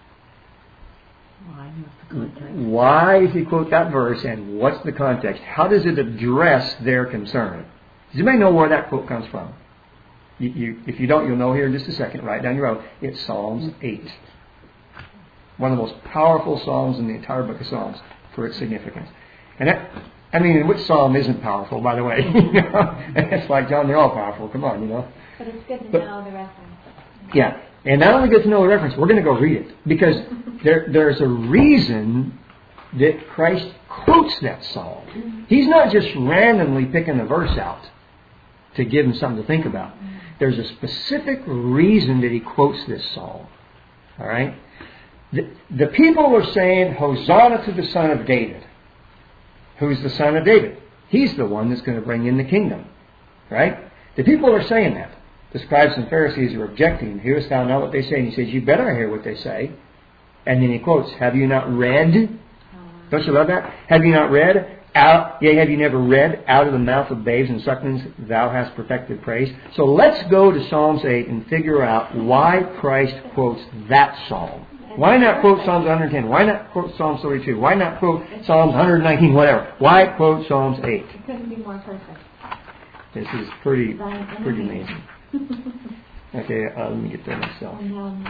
Why does he quote that verse, and what's the context? How does it address their concern? Does anybody know where that quote comes from? If you don't, you'll know here in just a second. Write down your own. It's Psalms 8. One of the most powerful psalms in the entire book of Psalms for its significance. And which psalm isn't powerful, by the way? It's like, John, they're all powerful. Come on, But it's good to know the reference. Yeah. And not only good to know the reference, we're going to go read it. Because there's a reason that Christ quotes that psalm. He's not just randomly picking a verse out to give him something to think about. There's a specific reason that he quotes this psalm. All right? The people were saying, Hosanna to the Son of David. Who's the Son of David? He's the one that's going to bring in the kingdom. Right? The people are saying that. The scribes and Pharisees are objecting. Hearest thou not what they say? And he says, you better hear what they say. And then he quotes, have you not read? Don't you love that? Have you not read? Yea, have you never read? Out of the mouth of babes and sucklings thou hast perfected praise. So let's go to Psalms 8 and figure out why Christ quotes that psalm. Why not quote Psalms 110? Why not quote Psalms 32? Why not quote Psalms 119? Whatever. Why quote Psalms 8? It couldn't be more perfect. This is pretty amazing. Okay, let me get there myself.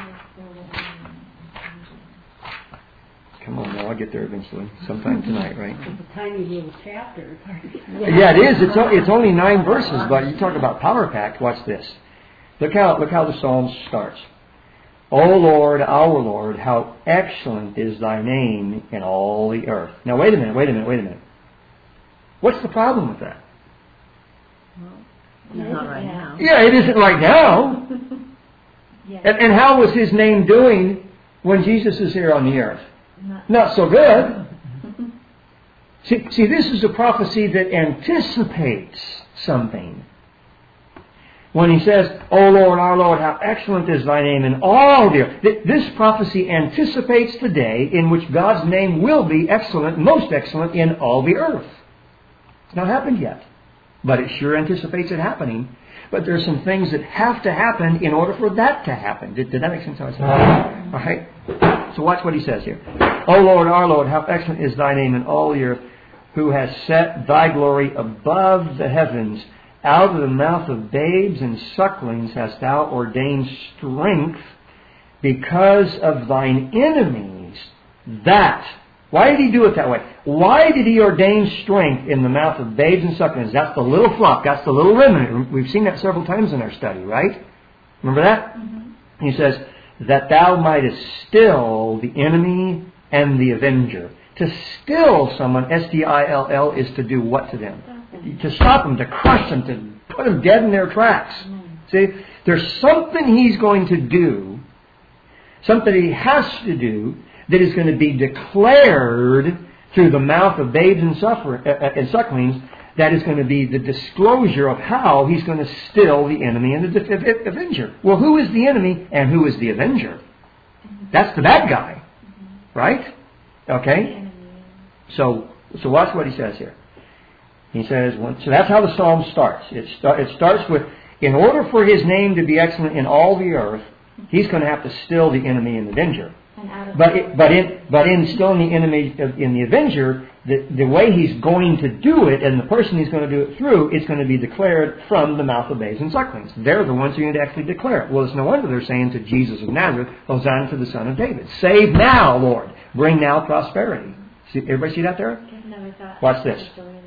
Come on, now I'll get there eventually. Sometime tonight, right? It's a tiny little chapter. Yeah, it is. It's only 9 verses, but you talk about power packed. Watch this. Look how the Psalm starts. O Lord, our Lord, how excellent is thy name in all the earth. Now wait a minute. What's the problem with that? Well, not right now. Yeah, it isn't right now. Yes. And how was his name doing when Jesus is here on the earth? Not so good. See, this is a prophecy that anticipates something. When he says, O Lord, our Lord, how excellent is thy name in all the earth. This prophecy anticipates the day in which God's name will be excellent, most excellent in all the earth. It's not happened yet, but it sure anticipates it happening. But there's some things that have to happen in order for that to happen. Did that make sense? How I said that? All right. So watch what he says here. O Lord, our Lord, how excellent is thy name in all the earth, who has set thy glory above the heavens. Out of the mouth of babes and sucklings hast thou ordained strength because of thine enemies. Why did he do it that way? Why did he ordain strength in the mouth of babes and sucklings? That's the little flock. That's the little remnant. We've seen that several times in our study, right? Remember that? Mm-hmm. He says, that thou mightest still the enemy and the avenger. To still someone, S-T-I-L-L, is to do what to them? To stop them, to crush them, to put them dead in their tracks. See, there's something he's going to do, something he has to do, that is going to be declared through the mouth of babes and sucklings, that is going to be the disclosure of how he's going to still the enemy and the avenger. Well, who is the enemy and who is the avenger? That's the bad guy, right? Okay? So watch what he says here. He says, so that's how the psalm starts. It starts with, in order for his name to be excellent in all the earth, he's going to have to still the enemy and the avenger. But in stilling the enemy in the avenger, the way he's going to do it and the person he's going to do it through, it's going to be declared from the mouth of babes and sucklings. They're the ones who are going to actually declare it. Well, it's no wonder they're saying to Jesus of Nazareth, Hosanna to the Son of David. Save now, Lord. Bring now prosperity. Everybody see that there? Watch this.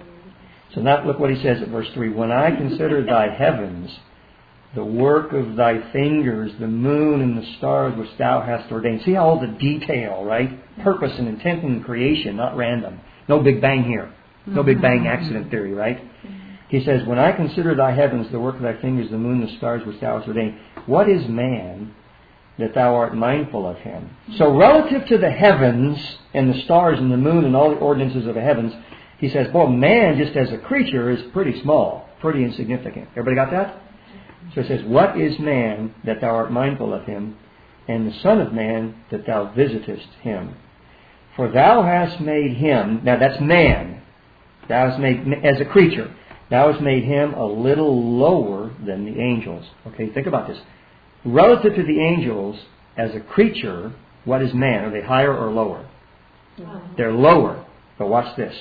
So now look what he says at verse 3. When I consider thy heavens, the work of thy fingers, the moon and the stars which thou hast ordained. See all the detail, right? Purpose and intent in creation, not random. No Big Bang here. No Big Bang accident theory, right? He says, when I consider thy heavens, the work of thy fingers, the moon, the stars which thou hast ordained. What is man that thou art mindful of him? So relative to the heavens and the stars and the moon and all the ordinances of the heavens, he says, boy, man just as a creature is pretty small, pretty insignificant. Everybody got that? So it says, what is man that thou art mindful of him, and the Son of Man that thou visitest him? For thou hast made him, now that's man, thou hast made, as a creature, thou hast made him a little lower than the angels. Okay, think about this. Relative to the angels, as a creature, what is man? Are they higher or lower? They're lower. But watch this.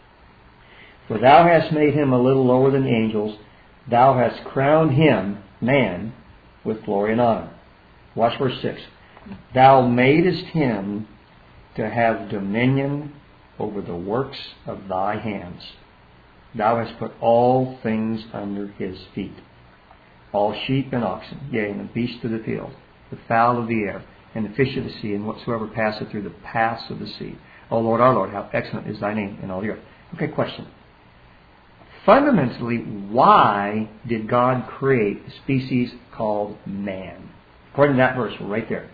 For thou hast made him a little lower than the angels, thou hast crowned him, man, with glory and honor. Watch verse 6. Thou madest him to have dominion over the works of thy hands. Thou hast put all things under his feet. All sheep and oxen, yea, and the beasts of the field, the fowl of the air, and the fish of the sea, and whatsoever passeth through the paths of the sea. O Lord, our Lord, how excellent is thy name in all the earth. Okay, question. Fundamentally, why did God create a species called man? According to that verse, right there.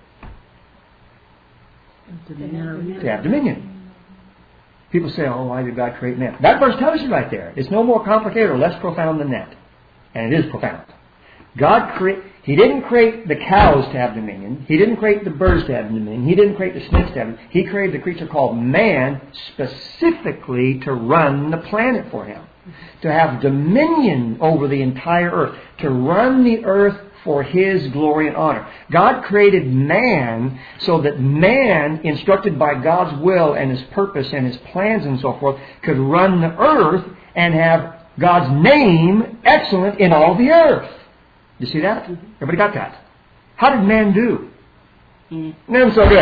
To have dominion. People say, oh, why did God create man? That verse tells you right there. It's no more complicated or less profound than that. And it is profound. God created... He didn't create the cows to have dominion. He didn't create the birds to have dominion. He didn't create the snakes to have dominion. He created the creature called man specifically to run the planet for him. To have dominion over the entire earth. To run the earth for His glory and honor. God created man so that man, instructed by God's will and His purpose and His plans and so forth, could run the earth and have God's name excellent in all the earth. You see that? Everybody got that? How did man do? Not so good.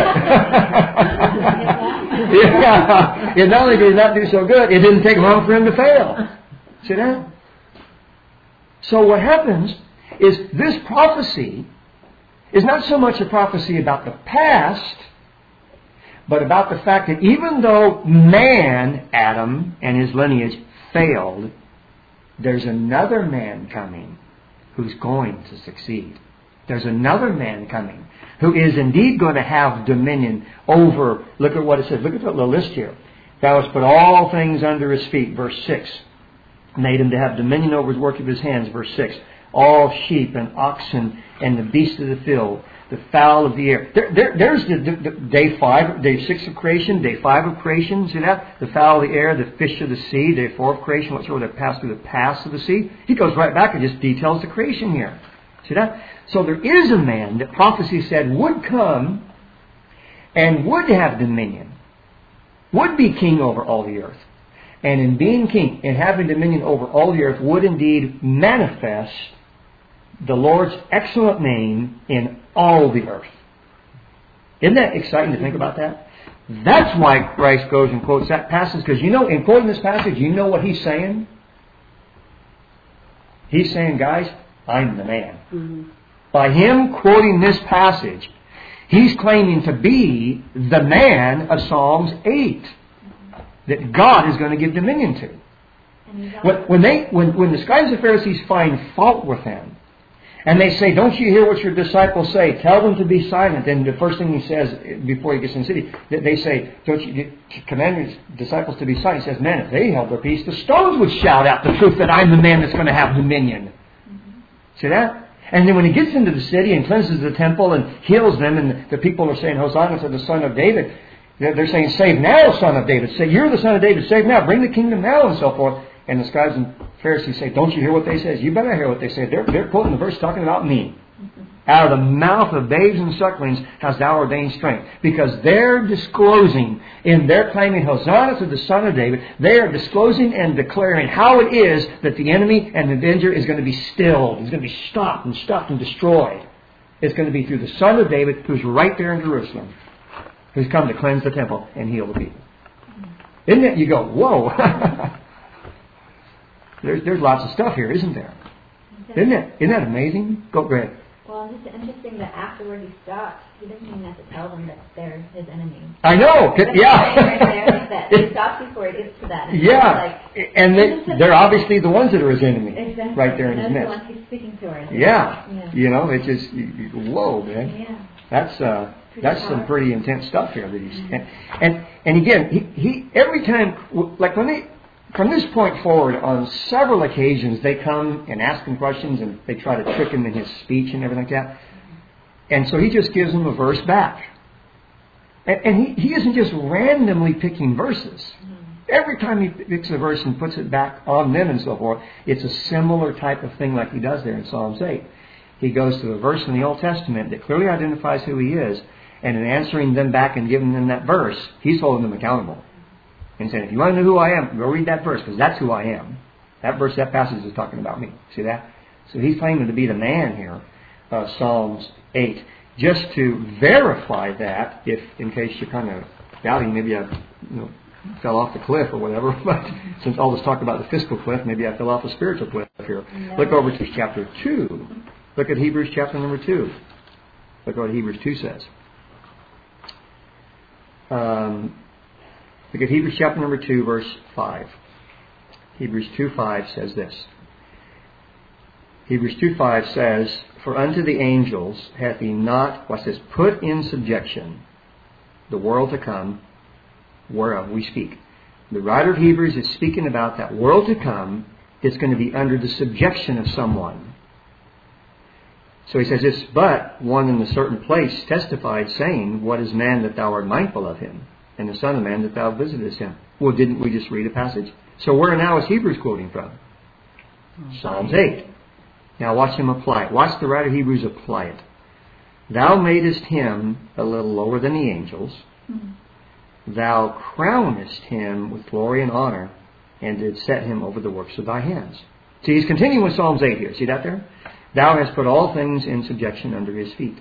Yeah. And not only did he not do so good, it didn't take long for him to fail. See that? So what happens is this prophecy is not so much a prophecy about the past, but about the fact that even though man, Adam, and his lineage failed, there's another man coming who's going to succeed. There's another man coming who is indeed going to have dominion over, look at what it says, look at the list here. Thou hast put all things under his feet, verse 6. Made him to have dominion over his work of his hands, verse 6. All sheep and oxen and the beasts of the field, the fowl of the air. There's the day 5, day 6 of creation, day 5 of creation. See that? The fowl of the air, the fish of the sea, day 4 of creation, whatsoever that passed through the paths of the sea. He goes right back and just details the creation here. See that? So there is a man that prophecy said would come and would have dominion, would be king over all the earth. And in being king and having dominion over all the earth would indeed manifest the Lord's excellent name in all the earth. Isn't that exciting to think about that? That's why Christ goes and quotes that passage. Because you know, in quoting this passage, you know what He's saying? He's saying, guys, I'm the man. Mm-hmm. By Him quoting this passage, He's claiming to be the man of Psalms 8. That God is going to give dominion to. When the scribes and Pharisees find fault with Him, and they say, don't you hear what your disciples say? Tell them to be silent. And the first thing He says before He gets in the city, they say, don't you command your disciples to be silent? He says, man, if they held their peace, the stones would shout out the truth that I'm the man that's going to have dominion. Mm-hmm. See that? And then when He gets into the city and cleanses the temple and heals them, and the people are saying, Hosanna to the Son of David, they're saying, save now, Son of David. Say, you're the Son of David, save now, bring the kingdom now, and so forth. And the scribes and Pharisees say, don't you hear what they say? You better hear what they say. They're quoting the verse talking about me. Mm-hmm. Out of the mouth of babes and sucklings hast thou ordained strength. Because they're disclosing, in their claiming Hosanna to the Son of David, they are disclosing and declaring how it is that the enemy and the avenger is going to be stilled. He's going to be stopped and destroyed. It's going to be through the Son of David, who's right there in Jerusalem, who's come to cleanse the temple and heal the people. Isn't it? You go, whoa. There's lots of stuff here, isn't there? Isn't that amazing? Go ahead. Well, it's just interesting that afterward He stopped. He didn't even have to tell them that they're His enemy. I know. Yeah. He stopped before it gets to that. And yeah. And they're obviously the ones that are His enemy. Exactly. Right there in His midst. The ones He's speaking to her. Yeah. You know, it's just, whoa, man. Yeah. That's some pretty intense stuff here that He's... And again, he every time, like when they... From this point forward, on several occasions, they come and ask Him questions and they try to trick Him in His speech and everything like that. And so He just gives them a verse back. And he isn't just randomly picking verses. Every time He picks a verse and puts it back on them and so forth, it's a similar type of thing like He does there in Psalms 8. He goes to a verse in the Old Testament that clearly identifies who He is, and in answering them back and giving them that verse, He's holding them accountable. And saying, if you want to know who I am, go read that verse, because that's who I am. That verse, that passage is talking about me. See that? So He's claiming to be the man here, Psalms 8. Just to verify that, if in case you're kind of doubting, maybe I fell off the cliff or whatever, but since all this talk about the physical cliff, maybe I fell off a spiritual cliff here. No. Look over to chapter 2. Look at Hebrews chapter number 2. Look what Hebrews 2 says. Look at Hebrews chapter number 2, verse 5. Hebrews 2:5 says this. Hebrews 2:5 says, for unto the angels hath He not, what's this, put in subjection the world to come, whereof we speak. The writer of Hebrews is speaking about that world to come. It's going to be under the subjection of someone. So he says this, but one in a certain place testified, saying, what is man that thou art mindful of him, and the Son of Man that thou visitest him? Well, didn't we just read a passage? So where now is Hebrews quoting from? Psalms 8. Now watch him apply it. Watch the writer of Hebrews apply it. Thou madest him a little lower than the angels. Thou crownest him with glory and honor, and did set him over the works of thy hands. See, he's continuing with Psalms 8 here. See that there? Thou hast put all things in subjection under his feet.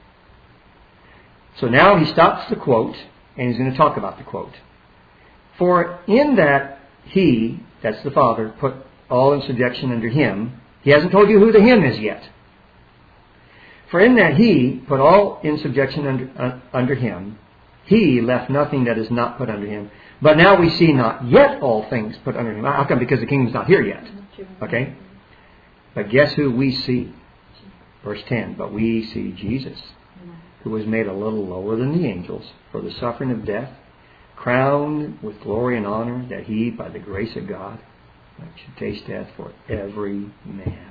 So now he stops the quote, and he's going to talk about the quote. For in that he, that's the Father, put all in subjection under him. He hasn't told you who the him is yet. For in that he put all in subjection under him, he left nothing that is not put under him. But now we see not yet all things put under him. How come? Because the kingdom's not here yet. Okay? But guess who we see? Verse 10. But we see Jesus, who was made a little lower than the angels for the suffering of death, crowned with glory and honor, that he, by the grace of God, should taste death for every man.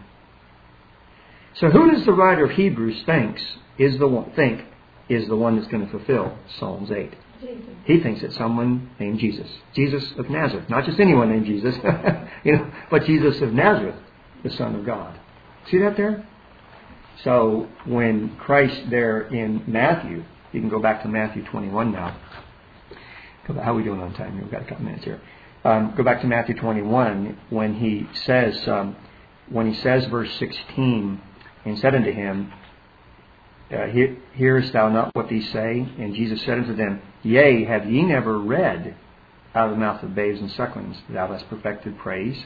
So who does the writer of Hebrews think is the one that's going to fulfill Psalms 8? Jesus. He thinks it's someone named Jesus. Jesus of Nazareth. Not just anyone named Jesus, but Jesus of Nazareth, the Son of God. See that there? So when Christ there in Matthew, you can go back to Matthew 21 now. How are we doing on time? We've got a couple minutes here. Go back to Matthew 21 when he says, verse 16, and said unto him, hearest thou not what these say? And Jesus said unto them, Yea, have ye never read, out of the mouth of babes and sucklings, thou hast perfected praise?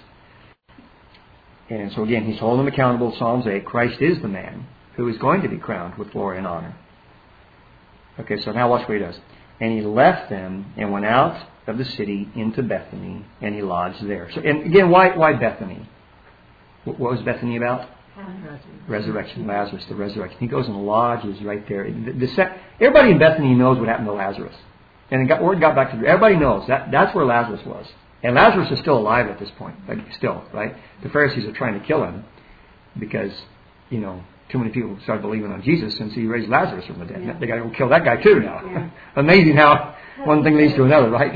And so again, he's holding them accountable. Psalms 8, Christ is the man who is going to be crowned with glory and honor. Okay, so now watch what he does. And he left them and went out of the city into Bethany, and he lodged there. So, and again, why Bethany? What was Bethany about? Resurrection. Lazarus, the resurrection. He goes and lodges right there. Everybody in Bethany knows what happened to Lazarus. And word got back to everybody knows that's where Lazarus was. And Lazarus is still alive at this point. Still, right? The Pharisees are trying to kill him because, too many people started believing on Jesus since he raised Lazarus from the dead. Yeah. They got to go kill that guy too now. Yeah. Amazing how one thing leads to another, right?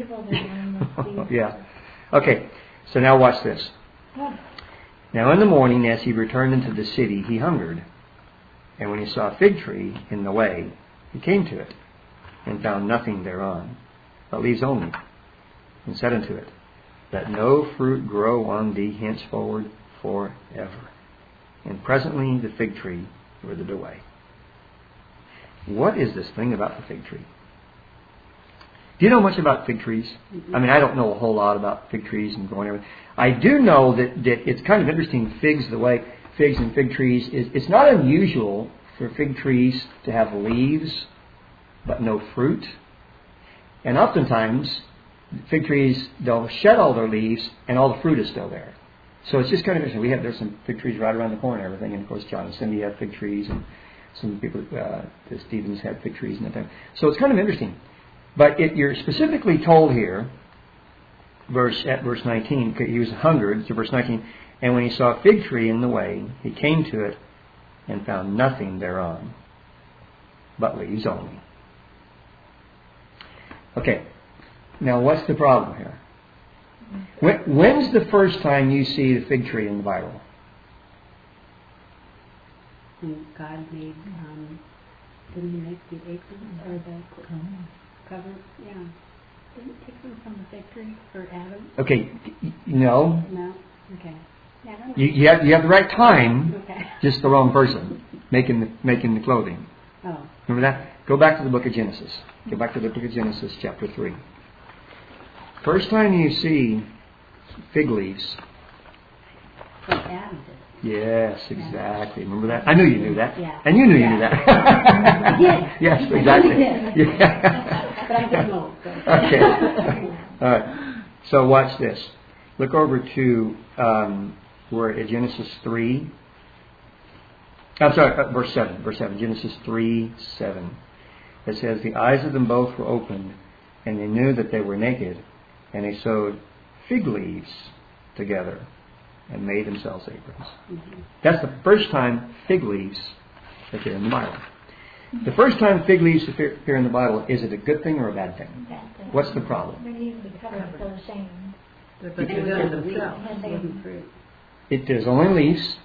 Yeah. Okay, so now watch this. Now in the morning, as he returned into the city, he hungered. And when he saw a fig tree in the way, he came to it, and found nothing thereon, but leaves only, and said unto it, Let no fruit grow on thee henceforward forever. And presently the fig tree withered away. What is this thing about the fig tree? Do you know much about fig trees? I mean, I don't know a whole lot about fig trees and growing everything. I do know that it's kind of interesting, figs and fig trees. It's not unusual for fig trees to have leaves but no fruit. And oftentimes, fig trees, they'll shed all their leaves and all the fruit is still there. So it's just kind of interesting. There's some fig trees right around the corner and everything. And of course, John and Cindy have fig trees, and some people, the Stevens had fig trees and that thing. So it's kind of interesting. But you're specifically told here, at verse 19, he was hungered, so verse 19, and when he saw a fig tree in the way, he came to it and found nothing thereon, but leaves only. Okay, now what's the problem here? When's the first time you see the fig tree in the Bible? When God made, didn't he make the apron or the cover? Yeah. Didn't it take them from the fig tree for Adam? Okay, no. No? Okay. Yeah, I don't know. You have the right time, okay. Just the wrong person making the clothing. Oh. Remember that? Go back to the book of Genesis. Go back to the book of Genesis, chapter 3. First time you see fig leaves. Well, Adam did. Yes, exactly. Remember that? I knew you knew that. Yeah. And you knew you knew that. I did. Yes, exactly. I did. Yeah. But I'm getting old. So. Okay. All right. So watch this. Look over to we're at Genesis 3. I'm sorry, verse 7. Verse 7. Genesis 3:7. It says, The eyes of them both were opened, and they knew that they were naked, and they sewed fig leaves together and made themselves aprons. That's the first time fig leaves appear in the Bible. The first time fig leaves appear in the Bible, is it a good thing or a bad thing? Bad thing. What's the problem? They're usually covered so ashamed. But they're doing it themselves. There's only leaves.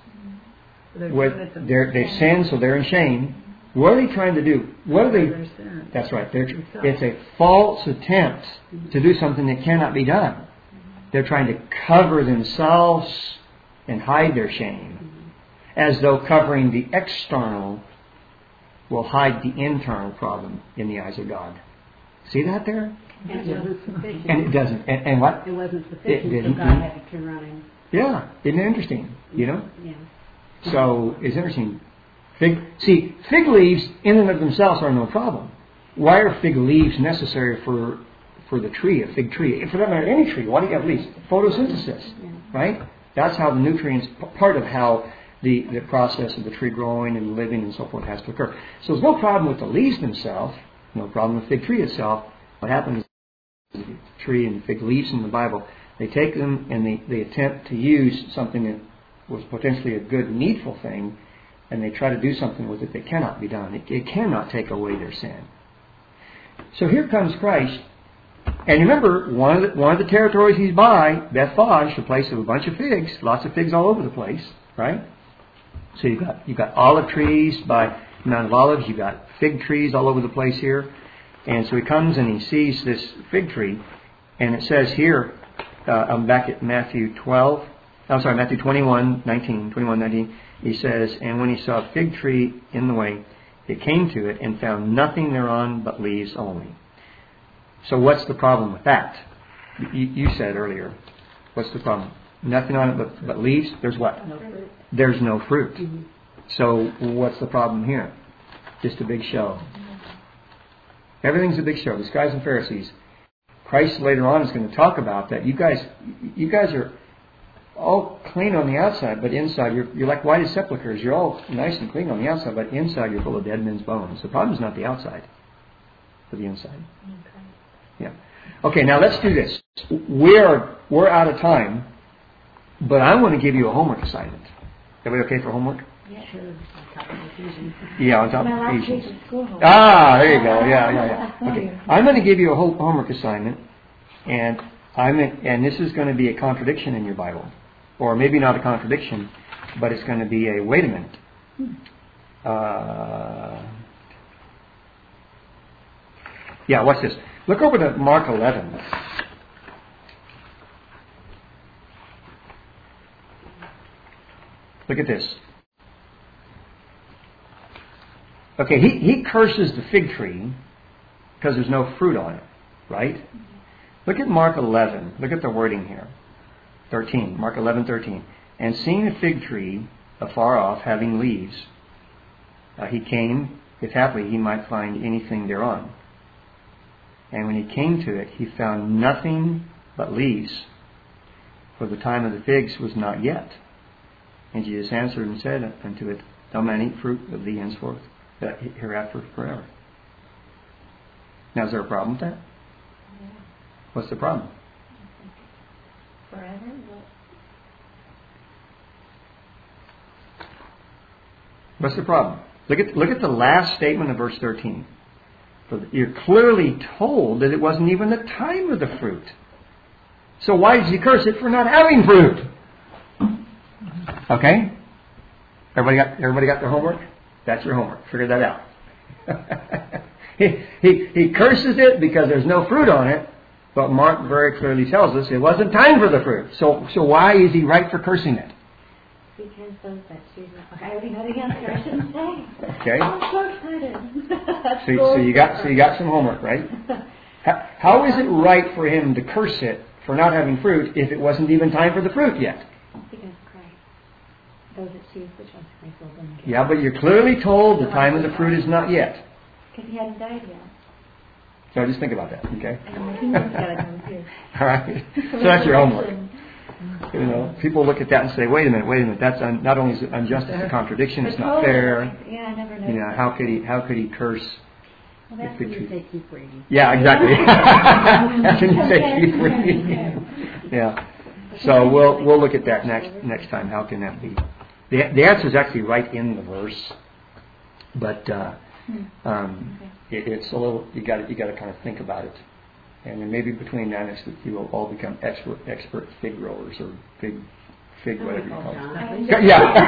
They sin, so they're in shame. What are they trying to do? What are they? That's right. It's a false attempt to do something that cannot be done. They're trying to cover themselves and hide their shame, as though covering the external will hide the internal problem in the eyes of God. See that there? And it wasn't sufficient. And it doesn't. And what? It wasn't It sufficient, didn't. so God had to turn around and... Yeah. Isn't it interesting? You know? Yeah. So it's interesting. Fig leaves in and of themselves are no problem. Why are fig leaves necessary for the tree, a fig tree? For that matter, any tree. Why do you have leaves? Photosynthesis, right? That's how the nutrients, part of how the process of the tree growing and living and so forth has to occur. So there's no problem with the leaves themselves, no problem with the fig tree itself. What happens is the tree and the fig leaves in the Bible, they take them and they attempt to use something that was potentially a good, needful thing, and they try to do something with it that cannot be done. It cannot take away their sin. So here comes Christ. And remember, one of the territories he's by, Bethphage, the place of a bunch of figs, lots of figs all over the place, right? So you've got olive trees by Mount of Olives, you've got fig trees all over the place here. And so he comes and he sees this fig tree, and it says here, I'm back at Matthew 21, 19, he says, and when he saw a fig tree in the way, it came to it and found nothing thereon but leaves only. So what's the problem with that? You said earlier, what's the problem? Nothing on it but leaves? There's what? No fruit. There's no fruit. So what's the problem here? Just a big show. Everything's a big show. The scribes and Pharisees. Christ later on is going to talk about that. You guys are all clean on the outside, but inside you're like white as sepulchres. You're all nice and clean on the outside, but inside you're full of dead men's bones. The problem is not the outside, but the inside. Yeah. Okay, now let's do this. We're out of time, but I want to give you a homework assignment. Everybody okay for homework? Yeah, sure. Yeah, on top of Ephesians. There you go. Yeah. Okay, I'm going to give you a whole homework assignment, and this is going to be a contradiction in your Bible, or maybe not a contradiction, but it's going to be a wait a minute. Watch this. Look over to Mark 11. Look at this. Okay, he curses the fig tree because there's no fruit on it, right? Look at Mark 11. Look at the wording here. 13. Mark 11:13. And seeing a fig tree afar off having leaves, he came, if haply he might find anything thereon. And when he came to it, he found nothing but leaves, for the time of the figs was not yet. And Jesus answered and said unto it, Thou man eat fruit of thee henceforth, hereafter forever. Now, is there a problem with that? Yeah. What's the problem? Forever? What's the problem? Look at the last statement of verse 13. You're clearly told that it wasn't even the time of the fruit. So why did he curse it for not having fruit? Okay? Everybody got their homework? That's your homework. Figure that out. He curses it because there's no fruit on it, but Mark very clearly tells us it wasn't time for the fruit. So why is he right for cursing it? Because those that choose it. I already know the answer. I shouldn't say. Okay. I'm so excited. So you got some homework, right? How is it right for him to curse it for not having fruit if it wasn't even time for the fruit yet? Because Christ. Those that choose the trust Christ will bring. Yeah, but you're clearly told the time of the fruit is not yet. Because he hadn't died yet. So just think about that, okay? And the kingdom's got to come too. All right. So that's your homework. You know, people look at that and say, wait a minute, that's not only is it unjust, it's a contradiction, it's not fair. Yeah, I never noticed. You know, how could he curse? Well, that's when you say keep reading. Yeah, exactly. That's when you say keep reading. Yeah. So we'll look at that next time. How can that be? The answer is actually right in the verse, but it's a little. You got to kind of think about it, and then maybe between now and next week you will all become expert fig growers or fig whatever you call it.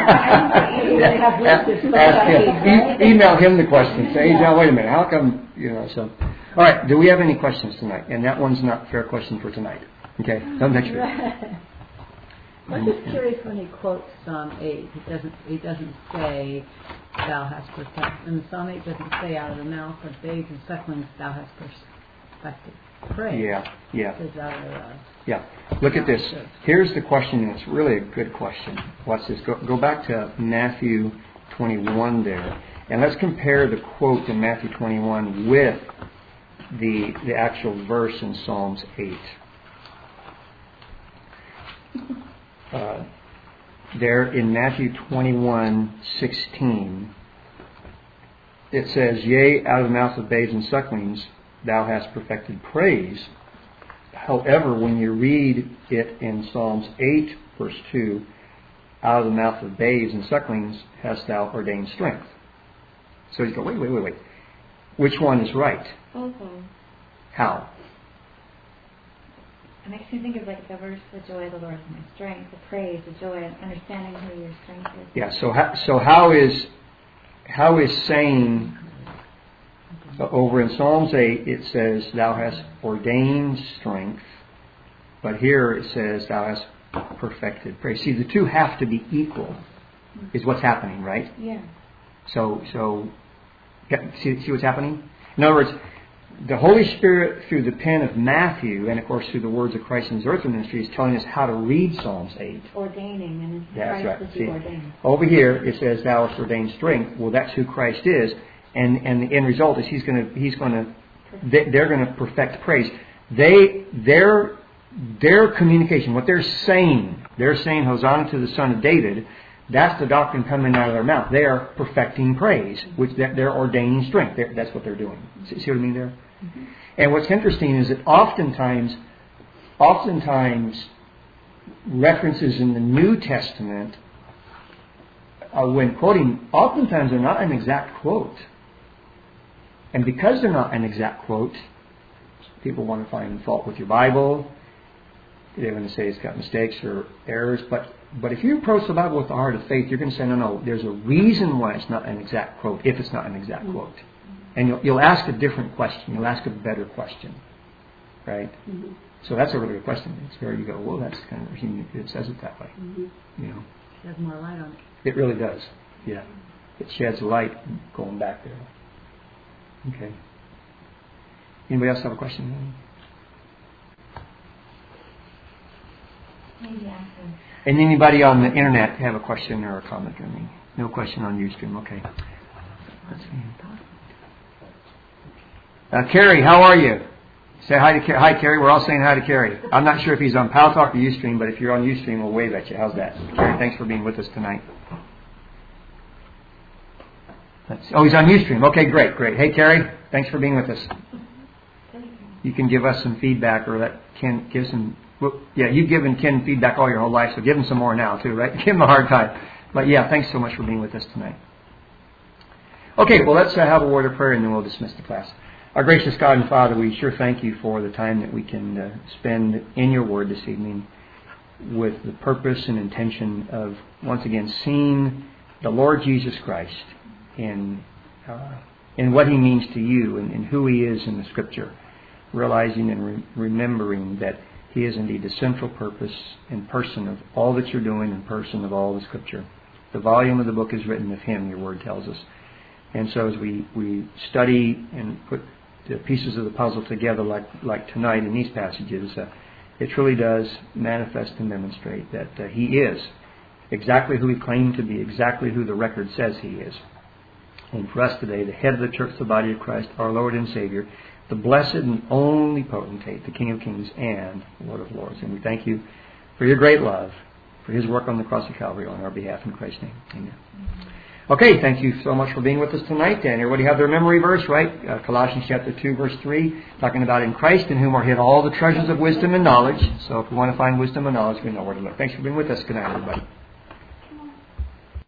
Ask him. Email him the question. Say, John, wait a minute. How come? So. All right. Do we have any questions tonight? And that one's not a fair question for tonight. Okay. Until next week. I'm just curious when he quotes Psalm 8. He doesn't say, "Thou hast perfected." And Psalm 8 doesn't say, "Out of the mouth of babes and sucklings, Thou hast perfected praise." Yeah. It says out of yeah. Look at this. Here's the question, and it's really a good question. Watch this. Go back to Matthew 21 there, and let's compare the quote in Matthew 21 with the actual verse in Psalms 8. There in Matthew 21:16, it says, "Yea, out of the mouth of babes and sucklings, Thou hast perfected praise." However, when you read it in Psalms 8, verse 2, "Out of the mouth of babes and sucklings hast Thou ordained strength." So you go, wait. Which one is right? How? It makes me think of like the verse, "The joy of the Lord is my strength," the praise, the joy, and understanding who your strength is. Yeah. So how is saying over in Psalms 8 it says Thou hast ordained strength, but here it says Thou hast perfected praise. See, the two have to be equal, is what's happening, right? Yeah. So see what's happening? In other words, the Holy Spirit, through the pen of Matthew, and of course through the words of Christ in His earthly ministry, is telling us how to read Psalms 8. Ordaining, and that's Christ right. is See, ordained. over here it says, "Thou hast ordained strength." Well, that's who Christ is, and the end result is they're going to perfect praise. Their communication, what they're saying Hosanna to the Son of David. That's the doctrine coming out of their mouth. They are perfecting praise, which they're ordaining strength. That's what they're doing. See what I mean there? Mm-hmm. And what's interesting is that oftentimes references in the New Testament, when quoting, oftentimes they're not an exact quote. And because they're not an exact quote, people want to find fault with your Bible. They're going to say it's got mistakes or errors, but if you approach the Bible with the heart of faith, you're going to say, no, there's a reason why it's not an exact quote, if it's not an exact quote. And you'll ask a different question. You'll ask a better question. Right? Mm-hmm. So that's a really good question. It's where you go, well, that's kind of, it says it that way. Mm-hmm. It sheds more light on it. It really does. Yeah. It sheds light going back there. Okay. Anybody else have a question? Maybe after. And anybody on the internet have a question or a comment or anything? No question on Ustream. Okay. Let's see. Carrie, how are you? Say hi to Carrie. Hi, Carrie. We're all saying hi to Carrie. I'm not sure if he's on Pal Talk or Ustream, but if you're on Ustream, we'll wave at you. How's that? Carrie, thanks for being with us tonight. He's on Ustream. Okay, great. Hey, Carrie, thanks for being with us. You can give us some feedback, or let Ken give some. Well, yeah, you've given Ken feedback all your whole life, so give him some more now too, right? Give him a hard time. But yeah, thanks so much for being with us tonight. Okay, well, let's have a word of prayer and then we'll dismiss the class. Our gracious God and Father, we sure thank you for the time that we can spend in your word this evening with the purpose and intention of, once again, seeing the Lord Jesus Christ in what he means to you and who he is in the Scripture, realizing and remembering that he is indeed the central purpose and person of all that you're doing and person of all the Scripture. The volume of the book is written of him, your word tells us. And so as we study and put the pieces of the puzzle together like tonight in these passages, it truly does manifest and demonstrate that he is exactly who he claimed to be, exactly who the record says he is. And for us today, the head of the church, the body of Christ, our Lord and Savior, the blessed and only potentate, the King of Kings and Lord of Lords. And we thank you for your great love, for his work on the cross of Calvary on our behalf in Christ's name. Amen. Okay, thank you so much for being with us tonight. And everybody have their memory verse, right? Colossians chapter 2, verse 3, talking about in Christ in whom are hid all the treasures of wisdom and knowledge. So if we want to find wisdom and knowledge, we know where to look. Thanks for being with us. Good night, everybody.